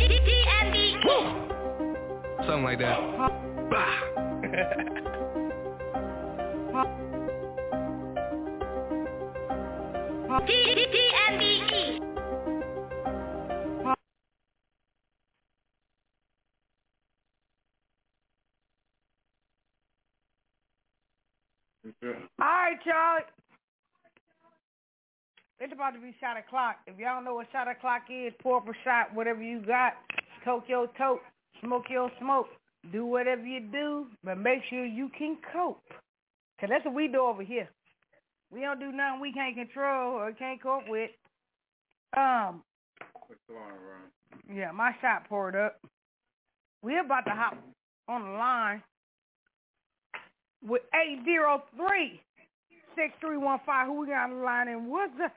Something like that. Bah. Alright, y'all. It's about to be shot o'clock. If y'all know what shot o'clock is, pour up a shot, whatever you got. Toke your toke. Smoke your smoke. Do whatever you do, but make sure you can cope. Because that's what we do over here. We don't do nothing we can't control or can't cope with. Um. Yeah, my shot poured up. We're about to hop on the line with eight zero three, six three one five. Who we got on the line and what's the...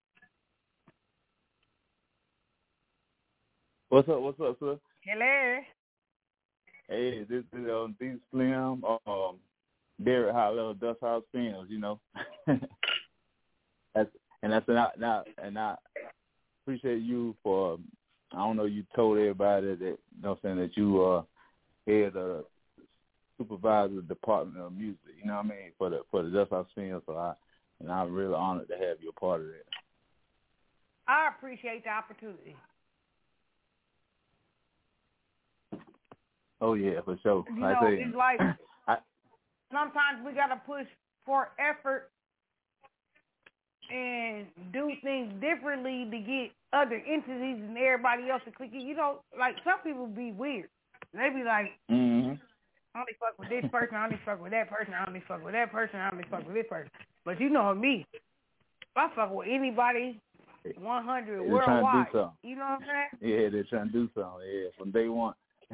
What's up, what's up, sir? Hello. Hey, this is um, D Slim, um, Derek High Level Dust House Films, you know. that's, and that's not, not, and I appreciate you for, I don't know, you told everybody that, you know what I'm saying, that you uh, head the supervisor department of music, you know what I mean, for the for the Dust House Films, so I, and I'm really honored to have you a part of that. I appreciate the opportunity. Oh, yeah, for sure. You like know, say, it's like I, sometimes we got to push for effort and do things differently to get other entities and everybody else to click it. You know, like some people be weird. They be like, mm-hmm. I only fuck with this person, I only fuck with that person, I only fuck with that person, I only fuck with this person. But you know me, if I fuck with anybody, one hundred they're worldwide. Trying to do something. You know what I'm saying? Yeah, they're trying to do something. Yeah, from day one.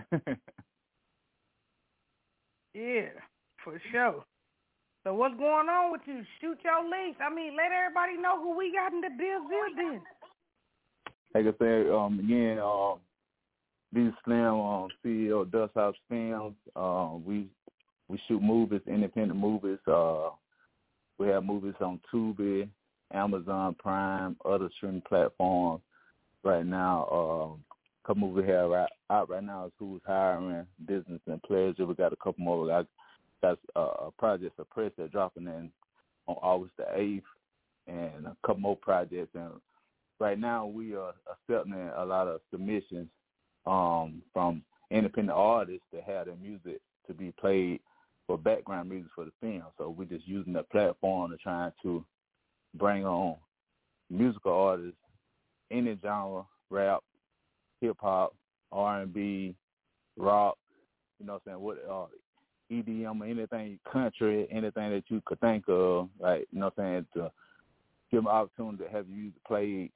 Yeah, for sure. So what's going on with you? Shoot your links. I mean, let everybody know who we got in the building. Like I said, um, again, um, D Slim, um, C E O of Dust House Films. Uh, we we shoot movies, independent movies. Uh, we have movies on Tubi, Amazon Prime, other streaming platforms. Right now, um, a couple movies we have right, out right now is Who's Hiring, Business and Pleasure. We got a couple more. I got uh, a project of press that's dropping in on August the eighth, and a couple more projects. And right now, we are accepting a lot of submissions um, from independent artists that have their music to be played for background music for the film. So we're just using that platform to try to bring on musical artists, any genre, rap, hip-hop, R and B, rock, you know what I'm saying, what uh, E D M or anything, country, anything that you could think of, like, you know what I'm saying, to give them an opportunity to have music played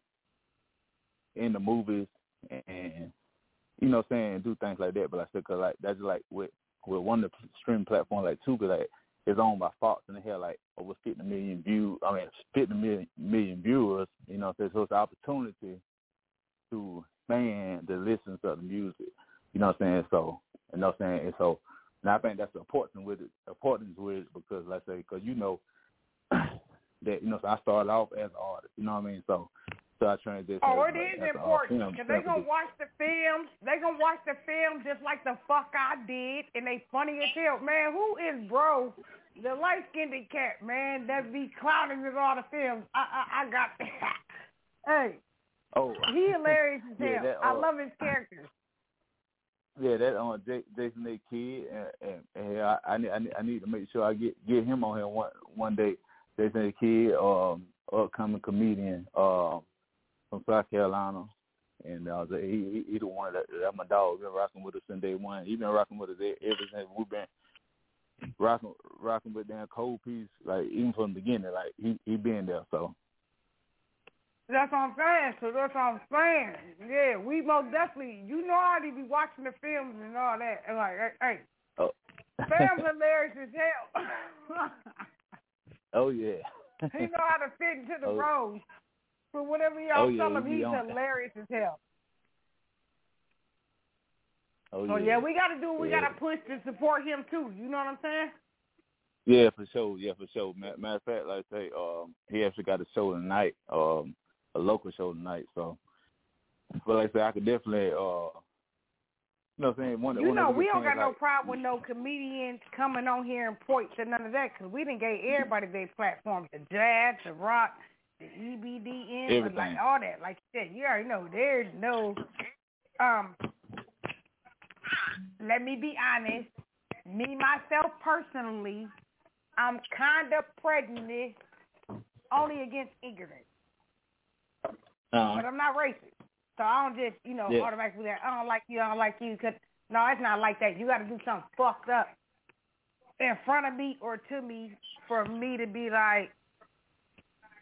in the movies and, you know what I'm saying, do things like that. But like I said, cause like, that's like with, with one of the streaming platforms like Tubi, like, it's owned by Fox, and they have like over fifty million views, I mean, fifty million, million viewers, you know what I'm saying, so it's an opportunity to expand the listens of the music, you know what I'm saying, so, you know what I'm saying, and so, and I think that's the importance with it, importance with it, because, like I say, because you know, that, you know, so I started off as an artist, you know what I mean, so, so I transitioned. Oh, as, it is as important, because they going to watch the films, they going to watch the film just like the fuck I did, and they funny as hell. Man, who is bro, the light-skinned cat, man, that be clowning in all the films? I, I, I got, hey, oh, he hilarious as hell. Yeah, that, uh, I love his characters. Yeah, that on uh, J- Jason A. Kidd, and, and, and I, I need I need I need to make sure I get get him on here one one day. Jason A. Kidd, um, upcoming comedian, um, from South Carolina, and uh, he he, he the one that, that my dog been rocking with us since day one. He been rocking with us ever since we've been rocking rocking with Dan Cold Piece, like even from the beginning. Like he he been there, so. That's what I'm saying. So that's what I'm saying. Yeah, we most definitely, you know how to be watching the films and all that. And like, hey, hey oh. Sam's hilarious as hell. Oh, yeah. He know how to fit into the oh. roles. So whatever y'all oh, yeah, tell him, he he's on. hilarious as hell. Oh, so, yeah. yeah, we got to do, we yeah. got to push to support him, too. You know what I'm saying? Yeah, for sure. Yeah, for sure. Matter of fact, like I say, um, he actually got a show tonight, um, a local show tonight. So, but like I said, I could definitely, uh, you know what I'm saying? One, you one know, we don't got like, no problem with no comedians coming on here and point to none of that, because we done gave everybody their platforms, the jazz, the rock, the E B D N, everything. like all that. Like you said, you already know there's no, um, let me be honest, me, myself, personally, I'm kind of prejudiced only against ignorance. Uh-huh. But I'm not racist. So I don't just, you know, yeah. automatically that I don't like you, I don't like you. Cause, no, it's not like that. You got to do something fucked up in front of me or to me for me to be like,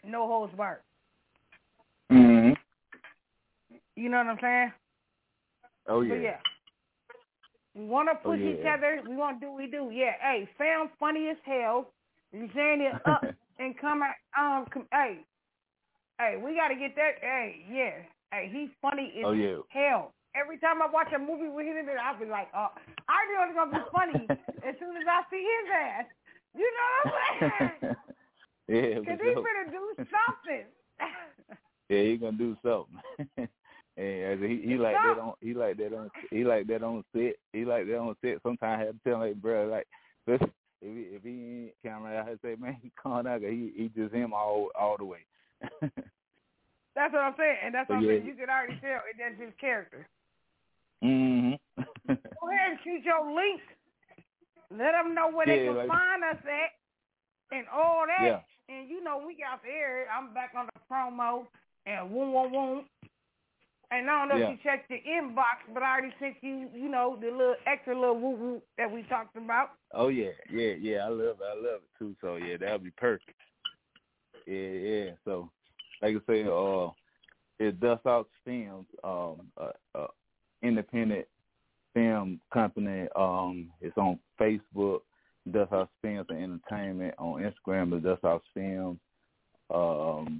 no holds barred. Mm-hmm. You know what I'm saying? Oh, yeah. But yeah. We want to push oh, yeah. each other. We want to do what we do. Yeah, hey, fam funny as hell. You saying it up and come out. Um, come, hey, hey, we got to get that. Hey, yeah. Hey, he's funny as oh, yeah. hell. Every time I watch a movie with him, I'll be like, oh, I know it's going to be funny as soon as I see his ass. You know what I'm saying? Yeah, because he's going to do something. Yeah, he's going to do something. And he, he like that on he like that on he like that on set. He like that on set. Sometimes I have to tell him, like, bro, like if he if he ain't camera, I have to say, man, he calm out. He he just him all all the way. That's what I'm saying, and that's but what yeah. I'm saying. You can already tell it, that's his character. Mm-hmm. Go ahead and shoot your link. Let them know where yeah, they can like, find us at and all that. Yeah. And you know, we got there. I'm back on the promo and woom woom woom. And I don't know yeah. if you checked your inbox, but I already sent you, you know, the little extra little woo woo that we talked about. Oh yeah, yeah, yeah. I love it. I love it too. So yeah, that'll be perfect. Yeah, yeah. So like I say, uh, it's Dust Off Films, um, uh, uh, independent film company. Um, it's on Facebook, Dust Off Films and Entertainment. On Instagram, is Dust Off Films. Um.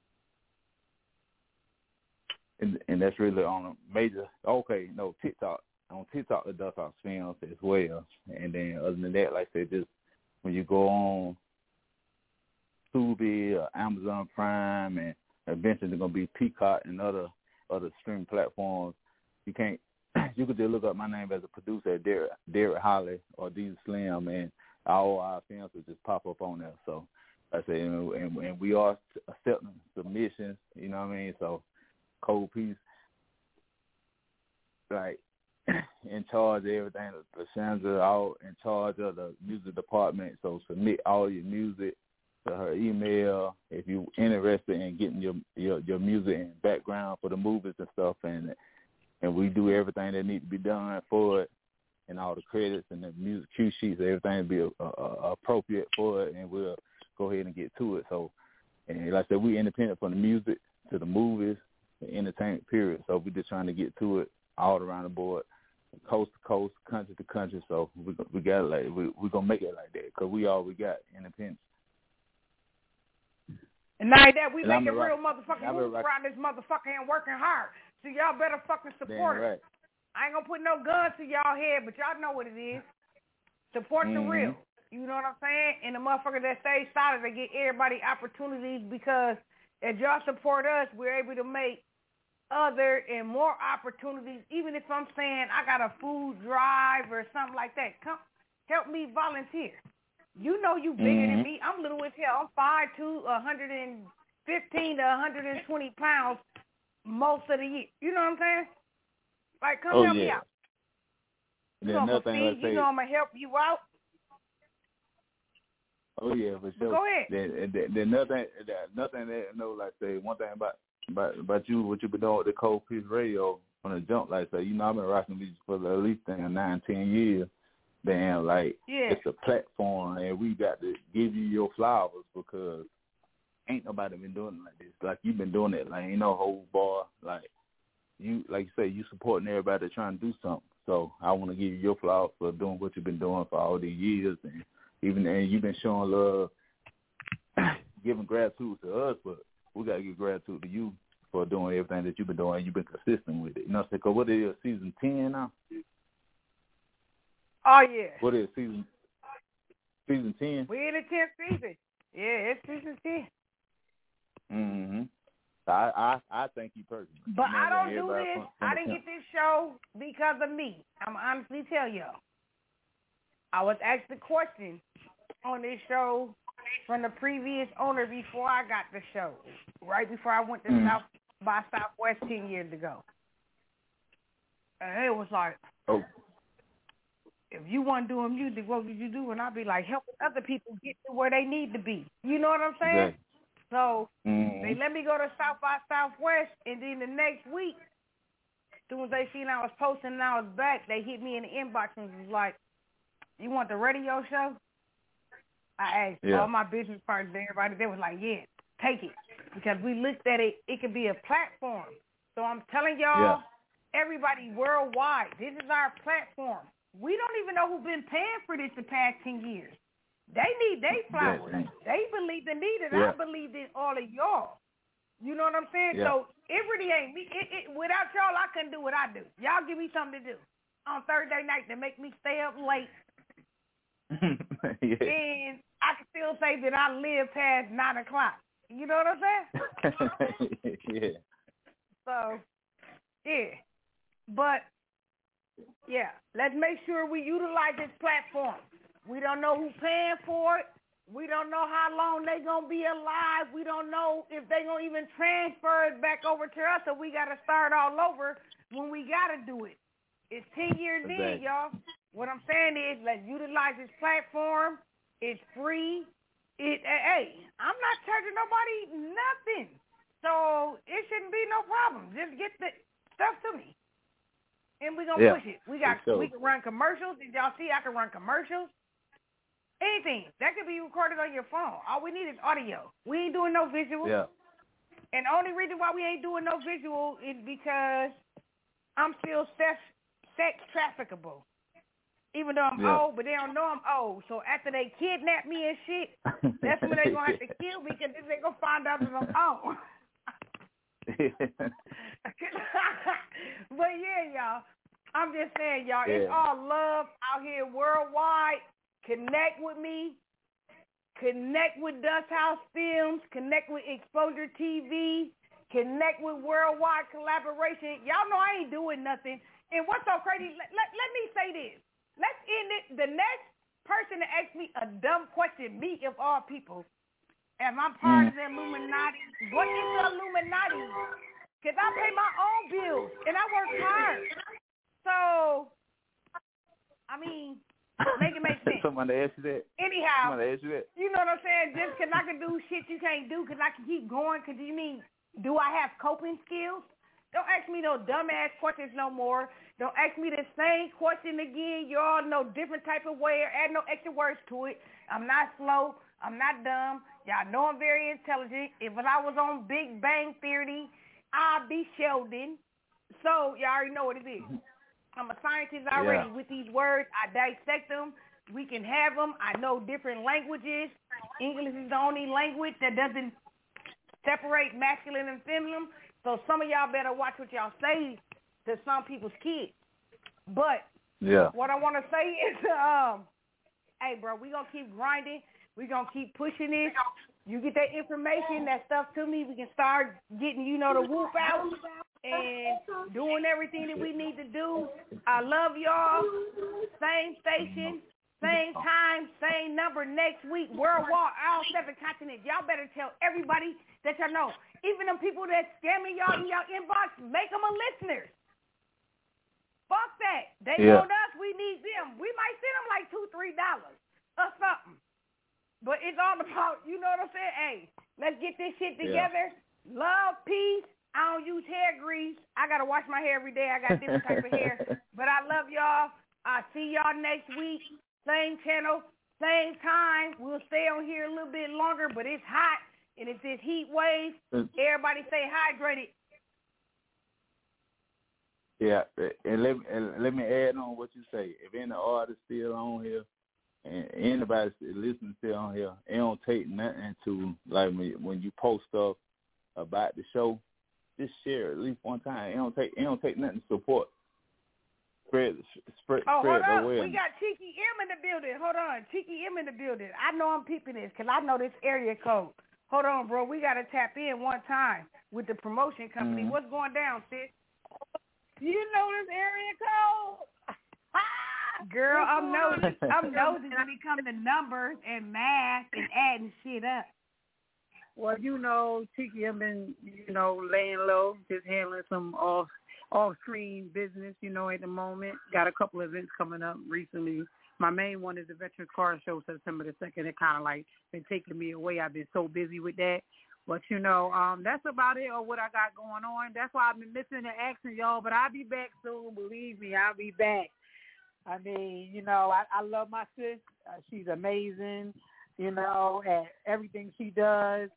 And, and that's really on a major, okay, no, TikTok. On TikTok, the Dust Off Films as well. And then other than that, like I said, just when you go on Tubi or Amazon Prime and eventually they're going to be Peacock and other other streaming platforms, you can't, you could just look up my name as a producer, Derek, Derek Holly or D Slim, and all our films will just pop up on there. So, like I said, and, and, and we are accepting submissions, you know what I mean? So, Cold Piece, like, in charge of everything. Sandra all in charge of the music department. So submit all your music to her email if you're interested in getting your, your your music and background for the movies and stuff. And and we do everything that needs to be done for it, and all the credits and the music cue sheets, everything will be uh, uh, appropriate for it, and we'll go ahead and get to it. So, and like I said, we independent from the music to the movies, the entertainment period. So we're just trying to get to it all around the board, coast to coast, country to country. So we we got it like we we gonna make it like that because we all we got independence. And now that we and making real rock, motherfucking moves rock. around this motherfucker and working hard. So y'all better fucking support Damn it. Right. I ain't gonna put no guns to y'all head, but y'all know what it is. Support mm-hmm. the real. You know what I'm saying? And the motherfucker that stays solid, they get everybody opportunities because if y'all support us, we're able to make other and more opportunities. Even if I'm saying I got a food drive or something like that, come help me volunteer. You know you bigger mm-hmm. than me. I'm little as hell. I'm five two, one hundred fifteen to one hundred twenty pounds most of the year. You know what I'm saying? Like, come oh, help yeah. me out. You Yeah, know I'm gonna thing, feed. You know I'm gonna help you out. Oh yeah, for sure. Go ahead. Then, then, then nothing, nothing that you know, like say one thing about about about you, what you've been doing with the Cold Piece Radio on the jump, like say, you know, I've been rocking these for at least damn nine, ten years. Damn, like yeah. it's a platform, and we got to give you your flowers because ain't nobody been doing it like this. Like you've been doing it, like ain't no whole bar. Like you, like you say, you supporting everybody trying to do something. So I want to give you your flowers for doing what you've been doing for all these years, and even and you've been showing love, giving gratitude to us, but we got to give gratitude to you for doing everything that you've been doing. You've been consistent with it. You know what I'm saying? Because what is season ten now? Oh, yeah. What is season season ten? We're in the tenth season. Yeah, it's season ten. Mm-hmm. I, I, I thank you personally. But you know, I don't do everybody this. From, from I didn't get this show because of me. I'm honestly tell y'all. I was asked a question on this show from the previous owner before I got the show, right before I went to mm. South by Southwest ten years ago. And it was like, oh. if you weren't doing music, what would you do? And I'd be like, helping other people get to where they need to be. You know what I'm saying? Exactly. So mm-hmm. they let me go to South by Southwest, and then the next week, as soon as they seen I was posting and I was back, they hit me in the inbox and was like, you want the radio show? I asked yeah. all my business partners, everybody, they was like, yeah. take it because we looked at it. It could be a platform. So I'm telling y'all, yeah. everybody worldwide, this is our platform. We don't even know who's been paying for this the past ten years. They need their flowers. Yeah. They believe the need, and yeah. I believe in all of y'all. You know what I'm saying? Yeah. So it really ain't me. It, it, without y'all, I couldn't do what I do. Y'all give me something to do on Thursday night to make me stay up late. yeah. And I can still say that I live past nine o'clock. You know what I'm saying? yeah. So, yeah. But, yeah, let's make sure we utilize this platform. We don't know who's paying for it. We don't know how long they going to be alive. We don't know if they going to even transfer it back over to us, so we got to start all over when we got to do it. It's ten years exactly. in, y'all. What I'm saying is let's utilize this platform. It's free. It, hey, I'm not charging nobody nothing. So it shouldn't be no problem. Just get the stuff to me. And we're going to yeah, push it. We got so. we can run commercials. Did y'all see I can run commercials? Anything. That could be recorded on your phone. All we need is audio. We ain't doing no visual. Yeah. And the only reason why we ain't doing no visual is because I'm still sex, sex traffickable. Even though I'm yeah. old, but they don't know I'm old. So after they kidnap me and shit, that's when they going to have to kill me because they going to find out that I'm old. But yeah, y'all. I'm just saying, y'all, yeah. it's all love out here worldwide. Connect with me. Connect with Dust House Films. Connect with Exposure T V. Connect with Worldwide Collaboration. Y'all know I ain't doing nothing. And what's so crazy, let, let, let me say this. Let's end it. The next person to ask me a dumb question, me of all people, am I part mm. of the Illuminati? What is the Illuminati? Because I pay my own bills, and I work hard. So, I mean... Make it make sense. Somebody asked you that? Anyhow, Somebody asked you that? You know what I'm saying? Just because I can do shit you can't do because I can keep going because you mean, do I have coping skills? Don't ask me no dumbass questions no more. Don't ask me the same question again. Y'all know different type of way or add no extra words to it. I'm not slow. I'm not dumb. Y'all know I'm very intelligent. If I was on Big Bang Theory, I'd be Sheldon. So y'all already know what it is. I'm a scientist already. Yeah. With these words, I dissect them. We can have them. I know different languages. English is the only language that doesn't separate masculine and feminine. So some of y'all better watch what y'all say to some people's kids. But yeah. what I want to say is, um, hey, bro, we going to keep grinding. we going to keep pushing this. You get that information, that stuff to me, we can start getting, you know, the whoop out and doing everything that we need to do. I love y'all. Same station, same time, same number next week. Worldwide, all seven continents. Y'all better tell everybody that y'all know. Even them people that scamming y'all in y'all inbox, make them a listener. Fuck that. They yeah. want us, we need them. We might send them like two, three dollars or something. But it's all about, you know what I'm saying? Hey, let's get this shit together. Yeah. Love, peace. I don't use hair grease. I got to wash my hair every day. I got different type of hair. But I love y'all. I'll see y'all next week. Same channel, same time. We'll stay on here a little bit longer, but it's hot. And it's this heat wave. Everybody stay hydrated. Yeah, and let, and let me add on what you say. If any artist still on here, and anybody listening still on here, it don't take nothing to, like when, when you post stuff about the show, just share it at least one time. It don't take it don't take nothing to support. Spread spread oh, spread hold the on. We got Cheeky M in the building. Hold on. Cheeky M in the building. I know I'm peeping this because I know this area code. Hold on, bro. We got to tap in one time with the promotion company. Mm-hmm. What's going down, sis? You know this area code? Girl, I'm nosy. I'm nosy when it comes to numbers and math and adding shit up. Well, you know, Tiki, I've been, you know, laying low, just handling some off off screen business, you know, at the moment. Got a couple of events coming up recently. My main one is the Veterans Car Show, September the second. It kind of like been taking me away. I've been so busy with that. But, you know, um, that's about it or what I got going on. That's why I've been missing the action, y'all. But I'll be back soon. Believe me, I'll be back. I mean, you know, I, I love my sis. Uh, she's amazing, you know, at everything she does.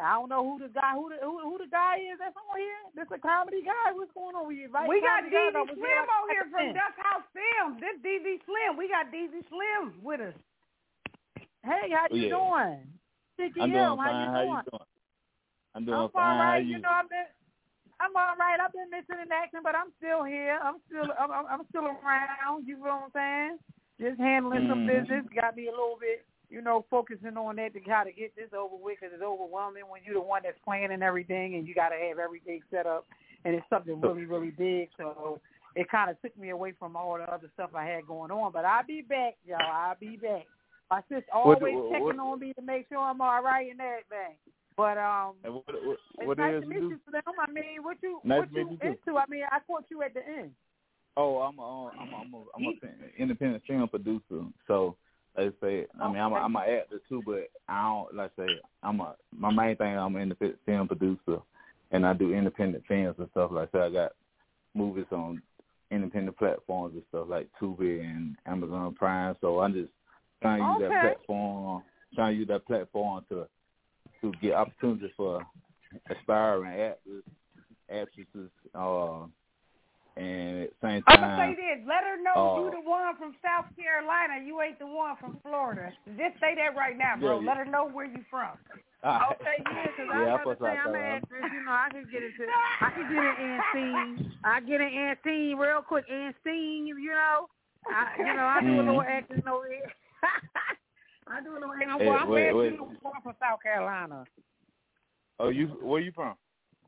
I don't know who the guy who the who, who the guy is that's on here. This a comedy guy. What's going on? We invite We got D Z Slim Slim on here from Dust House Films. This D Z Slim. We got D Z Slim with us. Hey, how you yeah. doing? Tiki I'm M, doing how fine. you How doing? you doing? I'm doing I'm fine. all right. How You? you? know, I've been, I'm all right. I've been missing in action, but I'm still here. I'm still, I'm, I'm I'm still around. You know what I'm saying? Just handling some Mm-hmm. business. Got me a little bit, you know, focusing on that to try to get this over with because it's overwhelming when you're the one that's planning everything and you got to have everything set up, and it's something really, really big. So it kind of took me away from all the other stuff I had going on. But I'll be back, y'all. I'll be back. My sister always What- what- checking what- on me to make sure I'm all right and everything. But um, And what, what, it's what nice is to meet you? you, Slim. I mean, what you Nice what to meet you you, too. into? I mean, I caught you at the end. Oh, I'm a, I'm a, I'm a, I'm a independent film producer. So let's say, I mean, I'm a, I'm an actor too, but I don't, like I say, I'm a, my main thing, I'm an independent film producer, and I do independent films and stuff like that. I got movies on independent platforms and stuff like Tubi and Amazon Prime. So I'm just trying to use Okay. that platform, trying to use that platform to to get opportunities for aspiring actors, actresses, uh, and at the same I'm time. gonna say this. Let her know uh, you the one from South Carolina. You ain't the one from Florida. Just say that right now, bro. Yeah, yeah. Let her know where you from. uh, Okay, yeah, because Yeah, I I was fuck about to say like I'm that, an man. actress. You know, I can get into, I can get an Ann scene. I get an Ann scene real quick. Ann scene, you know. I, you know, I do a little Mhm. acting over here. I do a little acting. I'm, Hey, I'm wait, glad wait. you born from South Carolina. Oh, you where you from?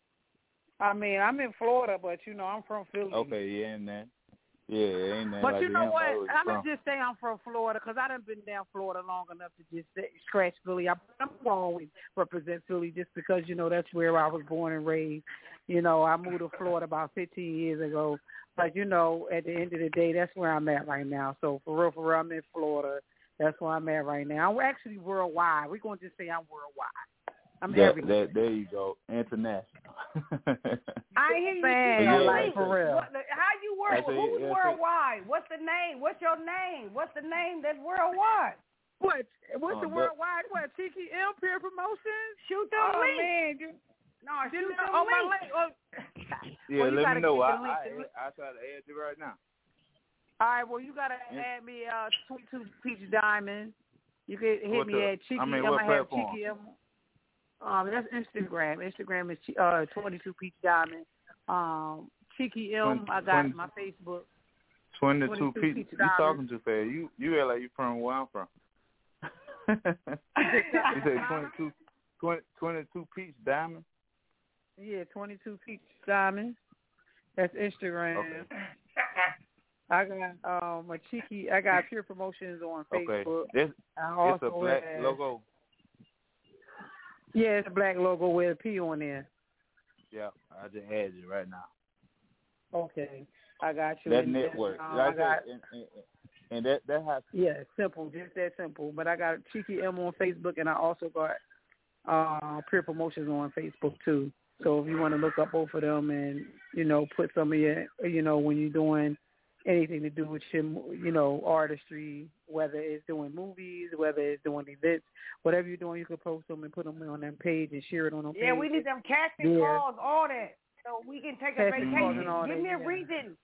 I mean, I'm in Florida, but you know, I'm from Philly. Okay, yeah, ain't that. Yeah, ain't that. But like you know him, what? where you I'm from. going to just say I'm from Florida because I done been down Florida long enough to just say, scratch Philly. I, I'm going to always represent Philly just because, you know, that's where I was born and raised. You know, I moved to Florida about fifteen years ago. But, you know, at the end of the day, that's where I'm at right now. So, for real, for real, I'm in Florida. That's where I'm at right now. I'm actually worldwide. We're going to just say I'm worldwide. I'm that, everywhere. that, there you go. International. I hear you. Man, you know, like, wait, for real. What, how you work? I say- Who's I say- worldwide? What's the name? What's your name? What's the name that's worldwide? What? What's the Um, but- worldwide? What? Tiki M Peer Promotions? Shoot the Oh, link. man. You, No, you shoot know, the on my link. link. Oh. Yeah, Well, you let gotta me know. get I, the link I, to- I try to add you right now. All right, well, you got to Yeah. add me uh, twenty-two Peach Diamond. You can hit What me the- at Cheeky. I mean, I'm what going to have platform? Cheeky. Um, that's Instagram. Instagram is uh, twenty-two Peach Diamond. Um, Cheeky M, I got twenty my Facebook. Twenty-two twenty-two people. Peach You Diamond. talking too fast. You you act like you from where I'm from. You said twenty-two, twenty, twenty-two Peach Diamond. Yeah, twenty-two Peach Diamond. That's Instagram. Okay. I got um a cheeky. I got Pure Promotions on Okay. Facebook. This I it's a also black have- logo. Yeah, it's a black logo with a P on there. Yeah, I just had you right now. Okay, I got you. That And then, network. um, Like I got, that, and, and, and that that has. yeah, simple, just that simple. But I got Cheeky M on Facebook, and I also got uh, Pure Promotions on Facebook too. So if you want to look up both of them, and you know, put some of your, you know, when you're doing anything to do with your, you know, artistry, whether it's doing movies, whether it's doing events, whatever you're doing, you can post them and put them on that page and share it on them. Yeah, we need them casting Yeah. calls, all that, so we can take a Casting calls vacation. and all Give that, me a yeah. reason.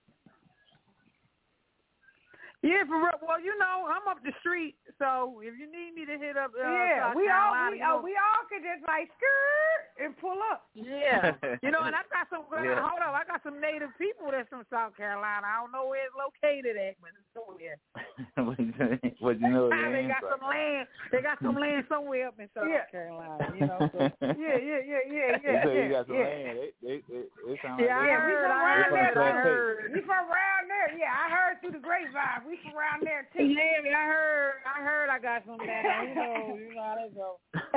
Yeah, for real. Well, you know, I'm up the street, so if you need me to hit up, uh, yeah, South we all Carolina, we, you know, oh, we all could just like skirt and pull up. yeah, you know, and I got some. Yeah. Hold up, I got some native people that's from South Carolina. I don't know where it's located at, but it's over there. What you know? they got some land. They got some land somewhere up in South Yeah. Carolina. You know. So. Yeah, yeah, yeah, yeah, They yeah. say yeah, you got some yeah. land. They, they, they, they sound Yeah, I like Yeah, we heard, from I around heard, there I too. heard. We from around there. Yeah, I heard through the grapevine. We from around there too. Yeah, I heard. I heard. I got some land. You know. You know how that go.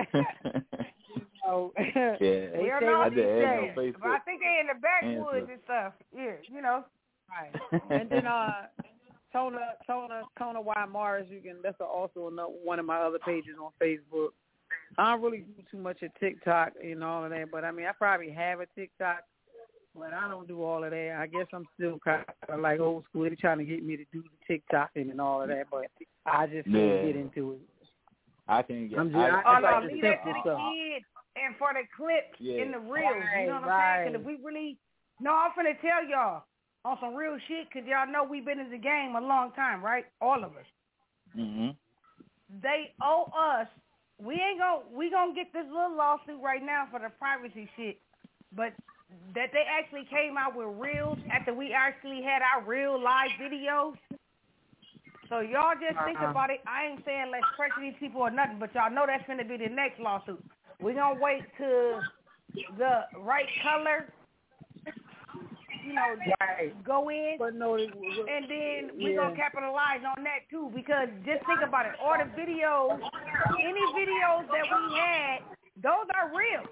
Oh, Yeah. They don't I know what just these add on days. Facebook. But I think they in the backwoods Answer. and stuff. Yeah, you know. right. And then uh, Tona, Tona, Tona Y Morris. You can. That's also another, one of my other pages on Facebook. I don't really do too much of TikTok and all of that, but I mean, I probably have a TikTok, but I don't do all of that. I guess I'm still kind of like old school. They're trying to get me to do the TikToking and all of that, but I just can't Yeah. get into it. I can get. I'm just, I, I, Oh I no, like the leave that to simple the stuff. kids. and for the clips Yeah. and the reels. Right, you know what I'm right. saying? Because if we really, no, I'm finna tell y'all on some real shit, because y'all know we've been in the game a long time, right? All of us. Mm-hmm. They owe us. We ain't gonna we gonna get this little lawsuit right now for the privacy shit, but that they actually came out with reels after we actually had our real live videos. So y'all just think Uh-huh. about it. I ain't saying let's pressure these people or nothing, but y'all know that's gonna be the next lawsuit. We gonna wait till the right color, you know, Right. go in, But no, it- and then we yeah. gonna capitalize on that too. Because just think about it, all the videos, any videos that we had, those are real.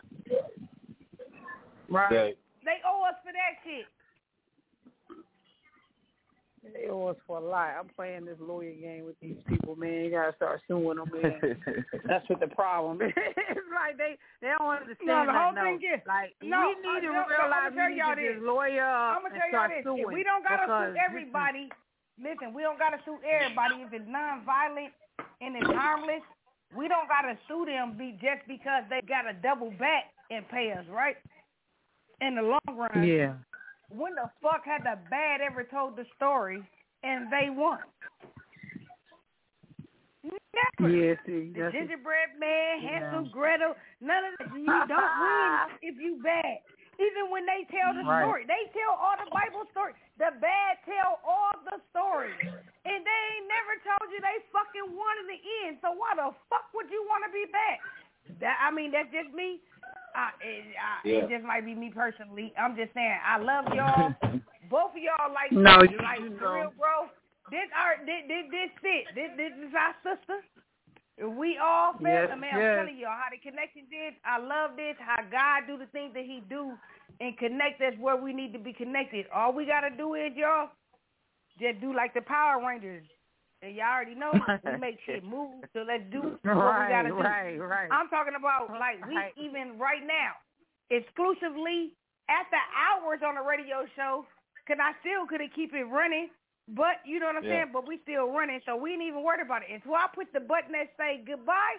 Right. They owe us for that shit. They owe us for a lot. I'm playing this lawyer game with these people, man. You gotta start suing them, man. That's what the problem is. It's like they they don't understand. No, the whole nothing thing else. is, like no, we need I to don't- realize I'm gonna we need tell to y'all just this. lawyer up I'm gonna and tell y'all start this. suing. If we don't gotta because sue everybody, listen, we don't gotta sue everybody. If it's non-violent and it's harmless, we don't gotta sue them be just because they gotta double back and pay us, right? In the long run. Yeah. When the fuck had the bad ever told the story and they won? Never. Yeah, see, The that's gingerbread man, Hansel, Yeah. Gretel, none of that. You don't win if you bad. Even when they tell the Right. story, they tell all the Bible stories. The bad tell all the stories. And they ain't never told you they fucking won in the end. So why the fuck would you want to be bad? That I mean, that's just me. Uh, it, uh, Yeah. it just might be me personally. I'm just saying, I love y'all. Both of y'all like, No, you- like you for know. real, bro. This our this this this it. This this is our sister. We all family. Yes, Man, I'm yes. telling y'all how the connection did. I love this. How God do the things that He do and connect us where we need to be connected. All we gotta do is y'all just do like the Power Rangers. And y'all already know we make shit move. So let's do what Right, we gotta do. right, right. I'm talking about like we Right. even right now, exclusively after hours on the radio show, cause I still couldn't keep it running. But you know what I'm Yeah. saying? But we still running, so we ain't even worried about it. Until I put the button that say goodbye,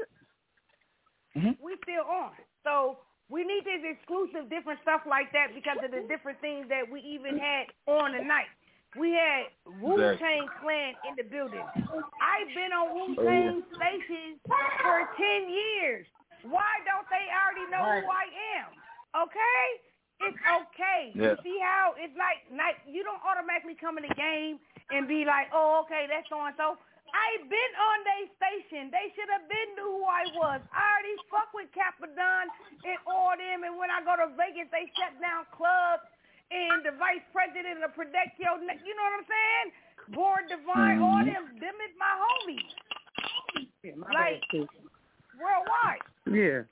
Mhm. we still on. So we need this exclusive different stuff like that because of the different things that we even had on tonight. We had Wu-Tang Clan in the building. I've been on Wu-Tang stations for ten years. Why don't they already know who I am? Okay? It's okay. Yeah. You see how it's like, like you don't automatically come in the game and be like, oh, okay, that's so-and-so. I've been on their station. They should have been knew who I was. I already fuck with Capadon and all them, and when I go to Vegas, they shut down clubs, and the vice president of Protect Your Neck, you know what I'm saying? Born Divine, Mm-hmm. all them, them is my homies. Yeah, my Like, bad, too. worldwide. Yeah.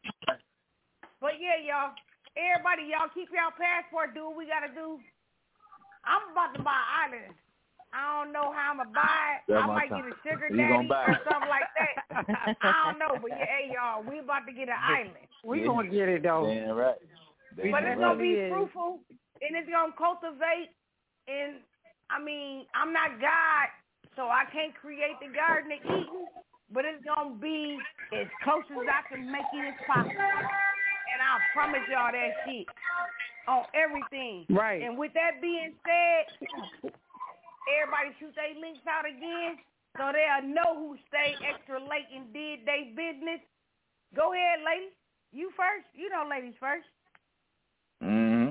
But yeah, y'all, everybody, y'all keep y'all passport, do what we gotta do. I'm about to buy an island. I don't know how I'm gonna buy it. That's I my might time. get a sugar You daddy gonna buy or it. something like that. I don't know, but yeah, hey y'all, we about to get an island. We gonna get it though. Damn right. Damn But it's right. gonna be fruitful and it's gonna cultivate. And I mean, I'm not God, so I can't create the garden to eat. But it's gonna be as close as I can make it as possible. And I promise y'all that shit on everything. Right. And with that being said, everybody shoot their links out again so they'll know who stayed extra late and did their business. Go ahead, ladies. You first. You know ladies first. Mm-hmm.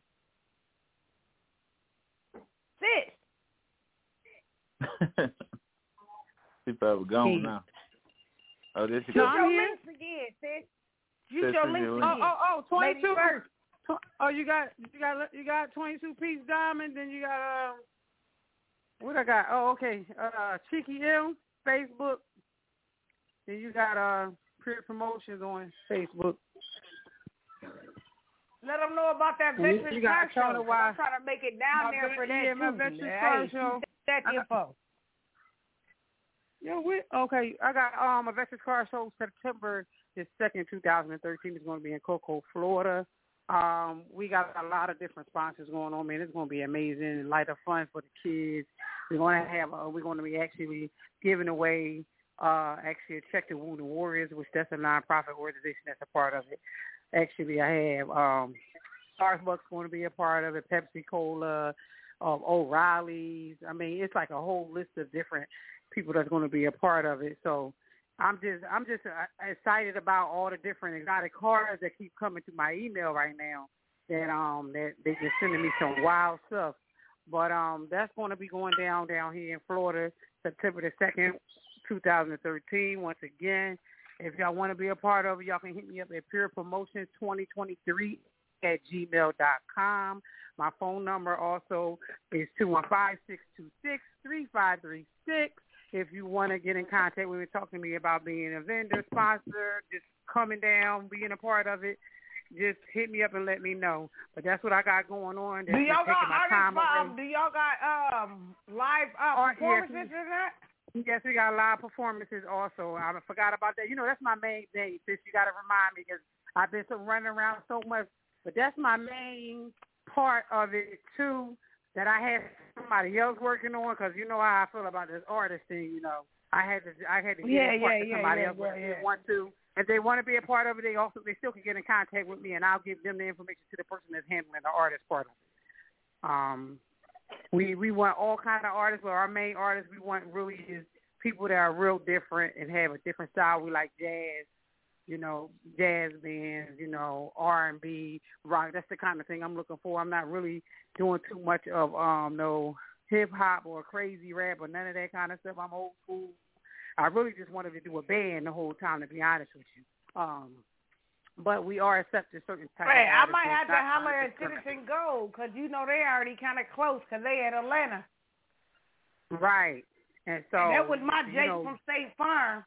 Sis. She probably gone now. Oh, this is Shoot I'm your here. links again, sis. Shoot Sis, your shoot links your again. links. Oh, oh, oh, Ladies twenty-two. first. Tw- Oh, you got, you got, you got twenty-two piece diamond. Then you got, um, what I got? Oh, okay. Uh, Cheeky M, Facebook. Then you got uh, Pure Promotions on Facebook. Let them know about that And you- veterans you got car show. Tony 'cause Wise. I'm trying to make it down My there vet- for that yeah, too. my veterans Hey, car show. shoot that I got- info. Yeah, we okay. I got um a Veterans Car Show September the second, two thousand thirteen. It's going to be in Cocoa, Florida. Um, we got a lot of different sponsors going on, man. It's going to be amazing. Light of fun for the kids. We're going to have. Uh, we're going to be actually giving away Uh, actually, Check the Wounded Warriors, which that's a nonprofit organization that's a part of it. Actually, I have um, Starbucks going to be a part of it, Pepsi Cola, um, O'Reilly's. I mean, it's like a whole list of different people that's going to be a part of it. So I'm just I'm just uh, excited about all the different exotic cars that keep coming to my email right now. That um that they just sending me some wild stuff. But um that's going to be going down down here in Florida, September the second, two thousand thirteen. Once again, if y'all want to be a part of it, y'all can hit me up at Pure Promotions twenty twenty-three at gmail dot com. My phone number also is two one five, six two six, three five three six. If you want to get in contact with me, talk to me about being a vendor, sponsor, just coming down, being a part of it, just hit me up and let me know. But that's what I got going on. Do y'all got my time artists, um, do y'all got um live uh, Art, performances yes, in that? Yes, we got live performances also. I forgot about that. You know, that's my main thing, sis. You got to remind me because I've been so running around so much. But that's my main part of it, too, that I had somebody else working on because you know how I feel about this artist thing, you know. I had to I had to get yeah, a part yeah, to yeah, somebody yeah, else yeah, if yeah. they want to. If they want to be a part of it, they also they still can get in contact with me, and I'll give them the information to the person that's handling the artist part of it. Um, we we want all kind of artists, but our main artists we want really is people that are real different and have a different style. We like jazz, you know, jazz bands, you know, R and B, rock. That's the kind of thing I'm looking for. I'm not really doing too much of um no hip hop or crazy rap or none of that kind of stuff. I'm old school. I really just wanted to do a band the whole time, to be honest with you. Um, but we are accepting certain types Hey, of I might have to artists. holler at Citizen Gold because you know they already kind of close because they at Atlanta. Right. And so and that was my you Jake know, from State Farm.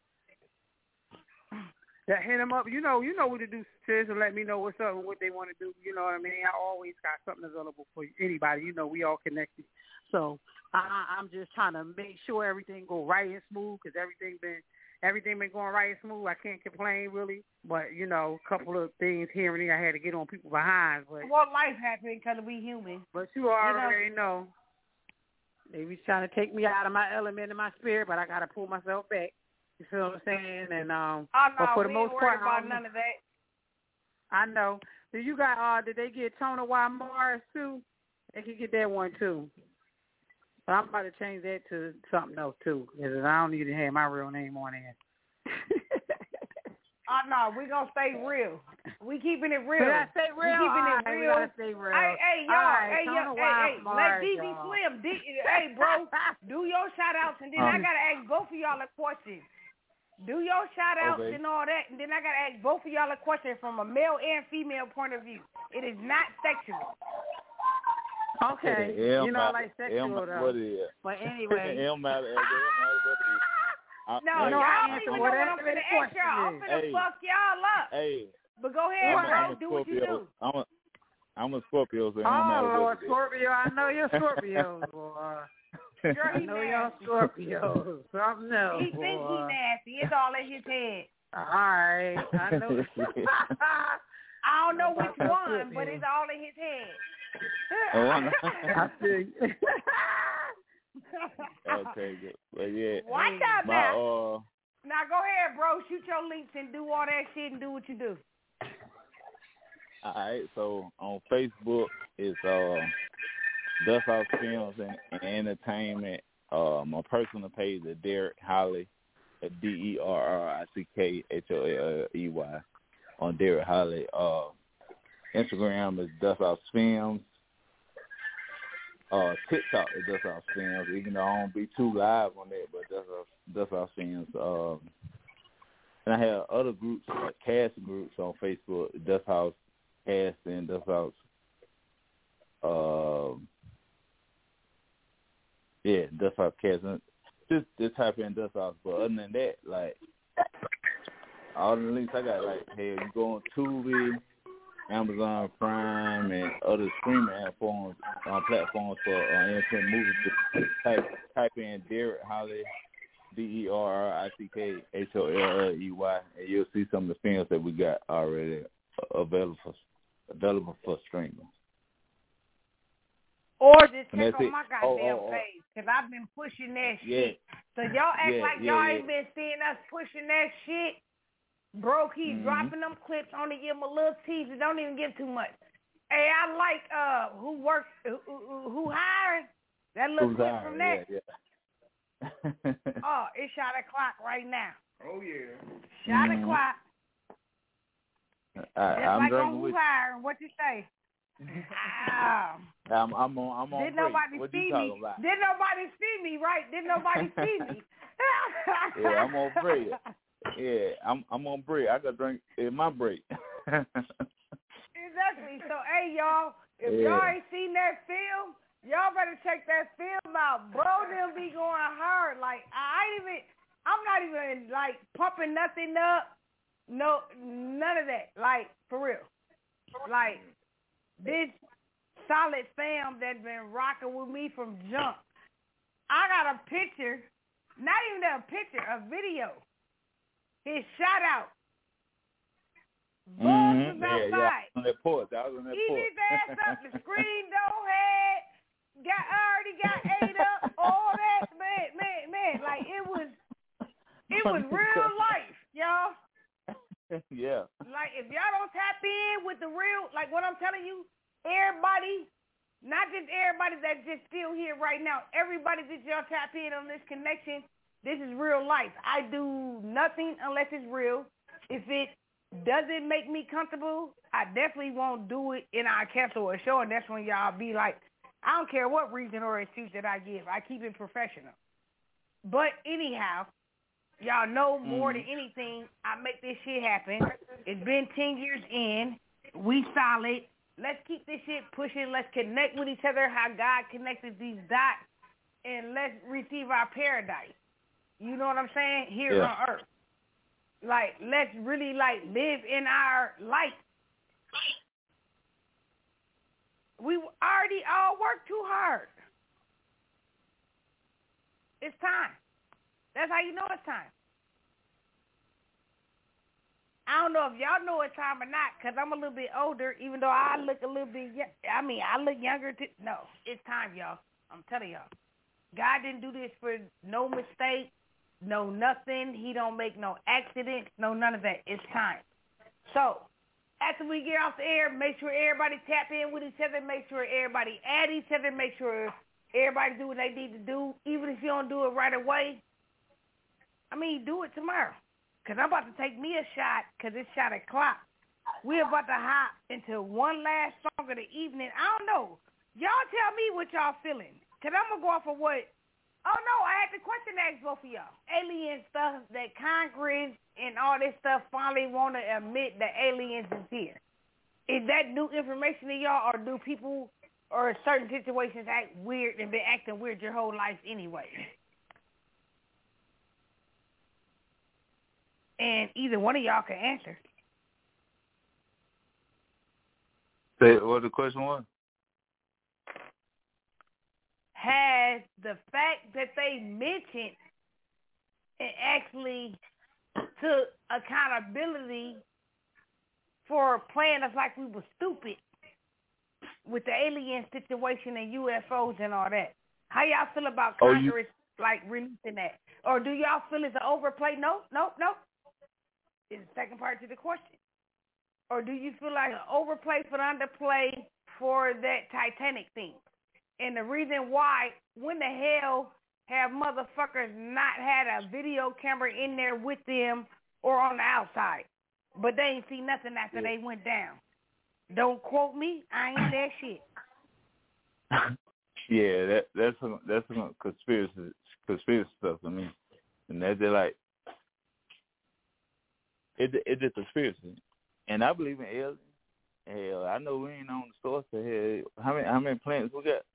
That hit them up. You know, you know what to do, sis, and let me know what's up and what they want to do. You know what I mean? I always got something available for anybody. You know, we all connected. So I, I'm just trying to make sure everything go right and smooth because everything been everything been going right and smooth. I can't complain really, but you know, a couple of things here and there I had to get on people behind. But What life happened because we human. But you already you know. know. They be trying to take me out of my element and my spirit, but I got to pull myself back. You feel what I'm saying? And um, oh, no, but for the we most ain't part, about um, none of that. I know. Did you got? Uh, did they get Tona Y. Mars too? They could get that one too. But I'm about to change that to something else too, because I don't need to have my real name on it. Oh no, we gonna stay real. We keeping it real. We gotta stay real. We keeping All it right, real. we gotta stay real. Hey, hey, y'all. All right, hey, Tona yo, Y. hey, hey. Mars, Let D B y'all. Slim. D, hey, bro, do your shout outs, and then Um, I gotta ask both of y'all a question. Do your shout outs Okay. and all that, and then I gotta ask both of y'all a question from a male and female point of view. It is not sexual. Okay, It don't you know, matter- like it sexual don't matter though. what it is. But anyway, it don't matter. It don't matter what it is. I, No, hey, y'all I don't answer even know whatever what I'm the finna ask question y'all. I'm is. finna Hey. fuck y'all up. Hey, But go ahead, I'm, bro. I'm a Do what you Scorpio. do. I'm a, I'm a Scorpio, so it don't Oh, matter Lord, what it is. Scorpio, I know you're Scorpio, boy. Girl, I he know you're nasty. Scorpio. Something else, He think he boy. nasty. It's all in his head. All right, I know. I don't know About which that one, Scorpio. but it's all in his head. Oh, I know. I see. Okay, good. But yeah, Watch out my now. uh, Now go ahead, bro. Shoot your links and do all that shit and do what you do. all right. So on Facebook, it's uh, Dust House Films and, and Entertainment. Uh, my personal page is Derek Holly, at D E R R I C K H O L E Y on Derek Holly. Uh, Instagram is Dust House Films. Uh, TikTok is Dust House Films, even though I don't be too live on that, but Dust House, Dust House Films. Um, and I have other groups, like casting groups on Facebook, Dust House Casting, Dust House, um, yeah, Dust House Casting. Just, just type in Dust House, but other than that, like, all the links I got, like, hey, you go on Tubi, Amazon Prime, and other streaming platforms, uh, platforms for uh, entertainment movies. Just type, type in Derek Holly, D E R R I C K H O L L E Y, and you'll see some of the films that we got already available for, available for streaming. Or just And check that's on it. my Oh, goddamn oh, oh. page, because I've been pushing that Yeah. shit. So y'all act Yeah, like yeah, y'all yeah. ain't been seeing us pushing that shit. Bro, keep Mhm. dropping them clips. Only give him a little teaser. Don't even give too much. Hey, I like uh who works, who, who, who hiring. That little Who's clip hiring? from that. Yeah, yeah. Oh, it's shot o'clock right now. Oh yeah. Shot Mhm. o'clock. I, Just I'm like drinking on with who hiring. What you say? Ah. you. I'm, I'm on. I'm on Did break. nobody What see you talking me? about? Did nobody see me? Right? Did nobody see me? Yeah, I'm on break. Yeah, I'm I'm on break. I got drink in my break. Exactly. So, hey, y'all, if Yeah. y'all ain't seen that film, y'all better check that film out. Bro, they'll be going hard. Like, I ain't even, I'm not even, like, pumping nothing up. No, none of that. Like, for real. Like, this solid fam that's been rocking with me from jump. I got a picture, not even a picture, a video. His shout out. Boss Mm-hmm. was Yeah, outside. yeah. I was on that porch. I was on that Eat porch. his ass up, the screen don't had, got already got ate up, all that, man, man, man. Like it was, it was real life, y'all. Yeah. Like if y'all don't tap in with the real, like what I'm telling you, everybody, not just everybody that's just still here right now, everybody that y'all tap in on this connection, this is real life. I do nothing unless it's real. If it doesn't make me comfortable, I definitely won't do it, and I cancel a show, and that's when y'all be like, I don't care what reason or excuse that I give. I keep it professional. But anyhow, y'all know more Mm. than anything, I make this shit happen. It's been ten years in. We solid. Let's keep this shit pushing. Let's connect with each other how God connected these dots, and let's receive our paradise. You know what I'm saying? Here Yeah. on earth. Like, let's really, like, live in our light. We already all worked too hard. It's time. That's how you know it's time. I don't know if y'all know it's time or not, because I'm a little bit older, even though I look a little bit, I mean, I look younger. T- no, it's time, y'all. I'm telling y'all. God didn't do this for no mistake. No nothing. He don't make no accidents. No none of that. It's time. So, after we get off the air, make sure everybody tap in with each other. Make sure everybody add each other. Make sure everybody do what they need to do. Even if you don't do it right away, I mean, do it tomorrow. Because I'm about to take me a shot because it's shot o'clock. We're about to hop into one last song of the evening. I don't know. Y'all tell me what y'all feeling. Because I'm going to go off of what Oh, no, I had the question to ask both of y'all. Alien stuff that Congress and all this stuff finally want to admit that aliens is here. Is that new information to y'all, or do people or certain situations act weird and been acting weird your whole life anyway? And either one of y'all can answer. Say what the question was? Has the fact that they mentioned and actually took accountability for playing us like we were stupid with the alien situation and U F Os and all that? How y'all feel about Oh, Congress you... like releasing that? Or do y'all feel it's an overplay? No, no, no. Is the second part to the question. Or do you feel like an overplay for the underplay for that Titanic thing? And the reason why, when the hell have motherfuckers not had a video camera in there with them or on the outside? But they ain't see nothing after yeah. they went down. Don't quote me. I ain't that shit. Yeah, that that's some that's some conspiracy conspiracy stuff to me. And that's like it it's a conspiracy. And I believe in aliens. Hell, I know we ain't on the source of hell. How many how many planets we got?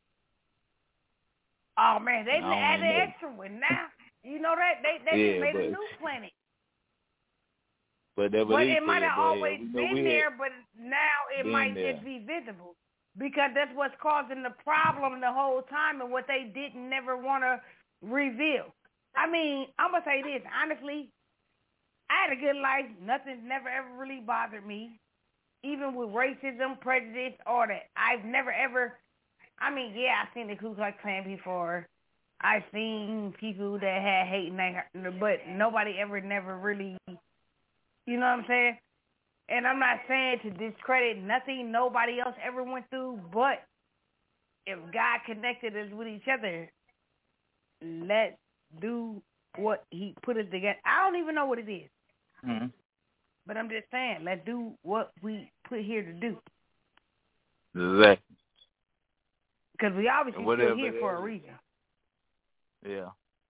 Oh man, they added an extra one now. You know that they they yeah, just made but, a new planet. But, that but it said, might have always yeah, been there, but now it might there. just be visible because that's what's causing the problem the whole time and what they didn't never want to reveal. I mean, I'm gonna say this honestly. I had a good life. Nothing's never ever really bothered me, even with racism, prejudice, all that. I've never ever. I mean, yeah, I've seen the Ku Klux Klan before. I seen people that had hate in their, but nobody ever, never really, you know what I'm saying? And I'm not saying to discredit nothing nobody else ever went through, but if God connected us with each other, let's do what he put us together. I don't even know what it is. Mm-hmm. But I'm just saying, let's do what we put here to do. Exactly. Because we obviously still here for a reason. Yeah.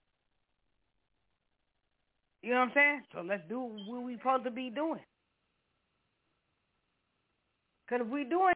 You know what I'm saying? So let's do what we supposed to be doing. Because if we doing